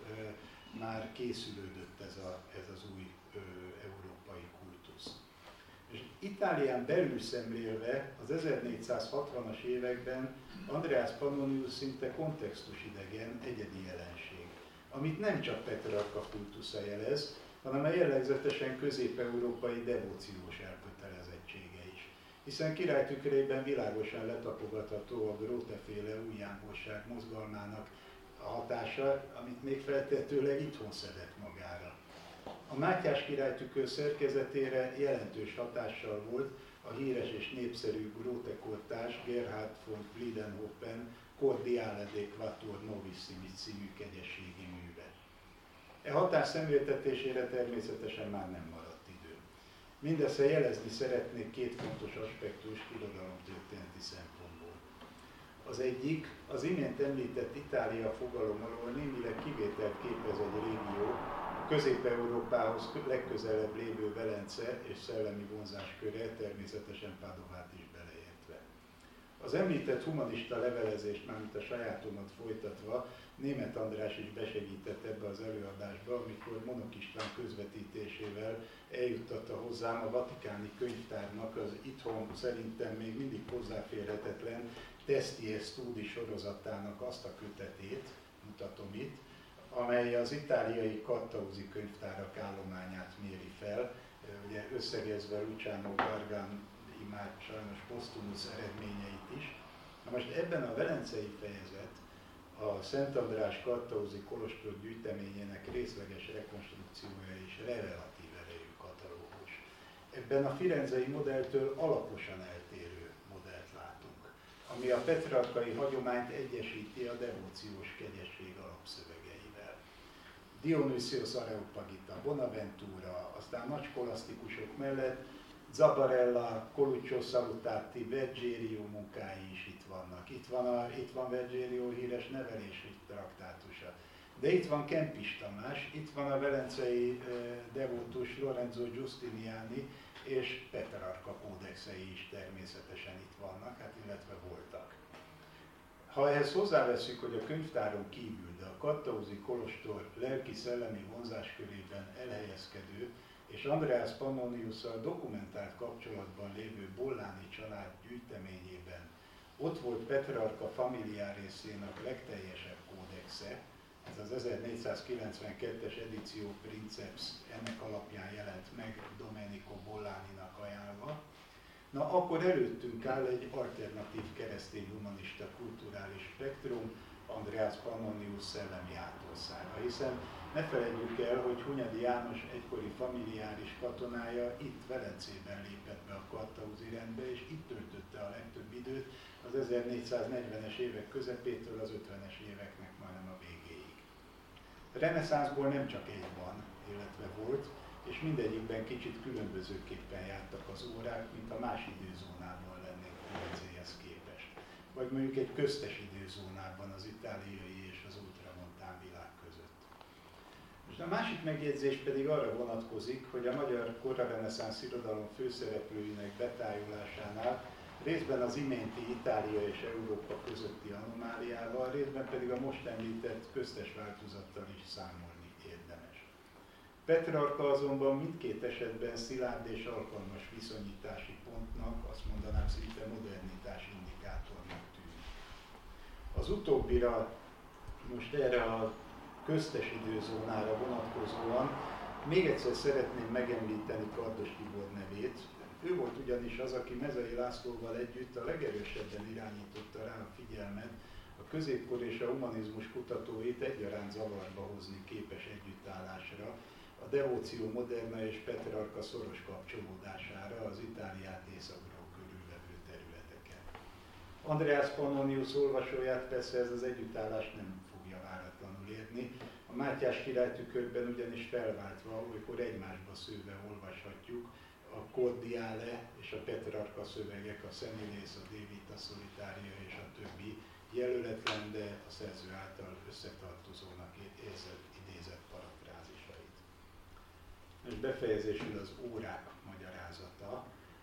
már készülődött ez az új európai kultusz. És Itálián belül szemlélve az 1460-as években Andreas Pannonius szinte kontextusidegen, egyedi jelenség, amit nem csak Petrarka kultusza jelez, hanem a jellegzetesen közép-európai devóciós elkötelezettsége is. Hiszen királytükrében világosan letapogatható a Grote-féle újjámborság mozgalmának a hatása, amit még feltehetőleg itthon szedett magára. A Mátyás királytükör szerkezetére jelentős hatással volt a híres és népszerű Grote-kortárs Gerhard von Wiedenhofen Cordiale de Quattuor Novissimi című kegyességi műve. E hatás szemléltetésére természetesen már nem maradt idő. Mindezzel jelezni szeretnék két fontos aspektust irodalomtörténeti szempontból. Az egyik, az imént említett Itália fogalom alól némileg kivételt képez egy régió, a Közép-Európához legközelebb lévő Velence és szellemi vonzásköre, természetesen Padovát is beleértve. Az említett humanista levelezést, mármint a sajátomat folytatva, Németh András is besegített ebbe az előadásba, amikor Monok István közvetítésével eljuttatta hozzám a Vatikáni Könyvtárnak az itthon szerintem még mindig hozzáférhetetlen Testi Studi sorozatának azt a kötetét, mutatom itt, amely az itáliai Cattausi könyvtárak állományát méri fel, ugye összegezve Luciano Gargan imád sajnos posztumusz eredményeit is. Na most ebben a velencei fejezet a Szent András Cattausi kolostor gyűjteményének részleges rekonstrukciója és relatív erejű katalógus. Ebben a firenzei modelltől alaposan eltérő modellt látunk, ami a petrarkai hagyományt egyesíti a devóciós kegyesség alapszövegeivel. Dionysios Areopagita, Bonaventura, aztán nagy skolasztikusok mellett Zabarella, Coluccio Salutati, Vergerio munkái is itt vannak. Itt van Vergerio híres nevelési traktátusa. De itt van Kempis Tamás, itt van a velencei devótus Lorenzo Giustiniani, és Petrarca kódexei is természetesen itt vannak, hát illetve voltak. Ha ehhez hozzáveszünk, hogy a könyvtáron kívül, de a Kattauzi kolostor lelki-szellemi vonzáskörében elhelyezkedő és Andreas Pannoniusszal dokumentált kapcsolatban lévő Bolláni család gyűjteményében ott volt Petrarca familiarészének legteljesebb kódexe, ez az 1492-es Editio Princeps ennek alapján jelent meg Domenico Bolláninak ajánlva. Na, akkor előttünk áll egy alternatív keresztény humanista kulturális spektrum, Andreas Pannonius szellemi hátországa, hiszen ne felejtjük el, hogy Hunyadi János egykori familiáris katonája itt Velencében lépett be a Kattauzi rendbe, és itt töltötte a legtöbb időt az 1440-es évek közepétől az 50-es éveknek majdnem a végéig. A reneszánszból nem csak egy van, illetve volt, és mindegyikben kicsit különbözőképpen jártak az órák, mint a más időzónában lennénk Velencéhez képest. Vagy mondjuk egy köztes időzónában az itáliai és az ultramontán világ között. Most a másik megjegyzés pedig arra vonatkozik, hogy a magyar korreneszánsz irodalom főszereplőinek betájolásánál részben az iménti Itália és Európa közötti anomáliával, részben pedig a most említett köztes változattal is számolni érdemes. Petrarca azonban mindkét esetben szilárd és alkalmas viszonyítási pontnak, azt mondanám szinte modernitás indikátornak tűnik. Az utóbbira, most erre a köztes időzónára vonatkozóan még egyszer szeretném megemlíteni Kardos Tibor nevét. Ő volt ugyanis az, aki Mezei Lászlóval együtt a legerősebben irányította rá a figyelmet a középkor és a humanizmus kutatóit egyaránt zavarba hozni képes együttállásra, a devóció moderna és Petrarca szoros kapcsolódására az Itáliát északról körülvevő területeken. Andreas Pannonius olvasóját persze ez az együttállás nem fogja váratlanul érni. A Mátyás király tükörben ugyanis felváltva, olykor egymásba szőve olvashatjuk a Cordiale és a Petrarca szövegek, a Semilész, a De Vita Solitaria és a többi jelöletlen, de a szerző által összetartozónak idézett parafrázisait. És befejezésül az órák magyarázata.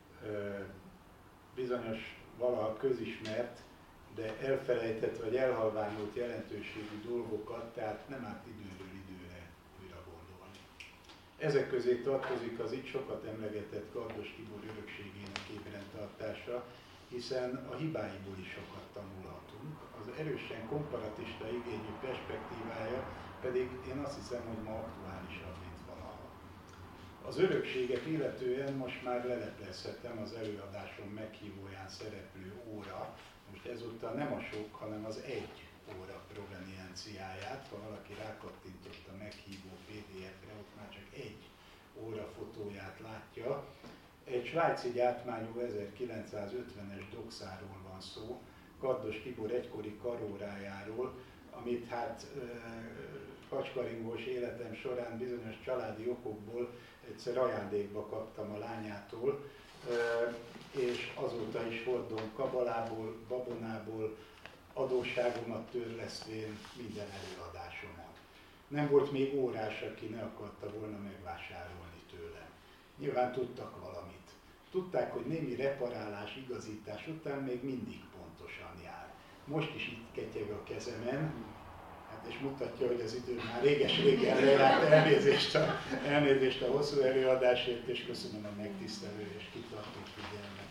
Bizonyos valaha közismert, de elfelejtett vagy elhalványult jelentőségű dolgokat, tehát nem árt időről időre újra gondolni. Ezek közé tartozik az itt sokat emlegetett Kardos Tibor örökségének ébren tartása, hiszen a hibáiból is sokat tanulhatunk. Az erősen komparatista igényű perspektívája pedig én azt hiszem, hogy ma aktuálisabb, mint valaha. Az örökséget illetően most már leleplezhetem az előadásom meghívóján szereplő óra, most ezúttal nem a sok, hanem az egy óra provenienciáját. Ha valaki rákattintott a meghívó PDF-re, ott már csak egy óra fotóját látja. Egy svájci gyártmányú 1950-es doxáról van szó, Kardos Tibor egykori karórájáról, amit hát kacskaringós életem során bizonyos családi okokból egyszer ajándékba kaptam a lányától, és azóta is hordom kabalából, babonából, adósságomat törlesztvén minden előadásomon. Nem volt még órás, aki ne akarta volna megvásárolni tőlem. Nyilván tudtak valamit. Tudták, hogy némi reparálás, igazítás után még mindig pontosan jár. Most is itt ketyeg a kezemen, hát és mutatja, hogy az idő már réges-régen lejárt. Elnézést a hosszú előadásért, és köszönöm a megtisztelő és kitartó figyelmet.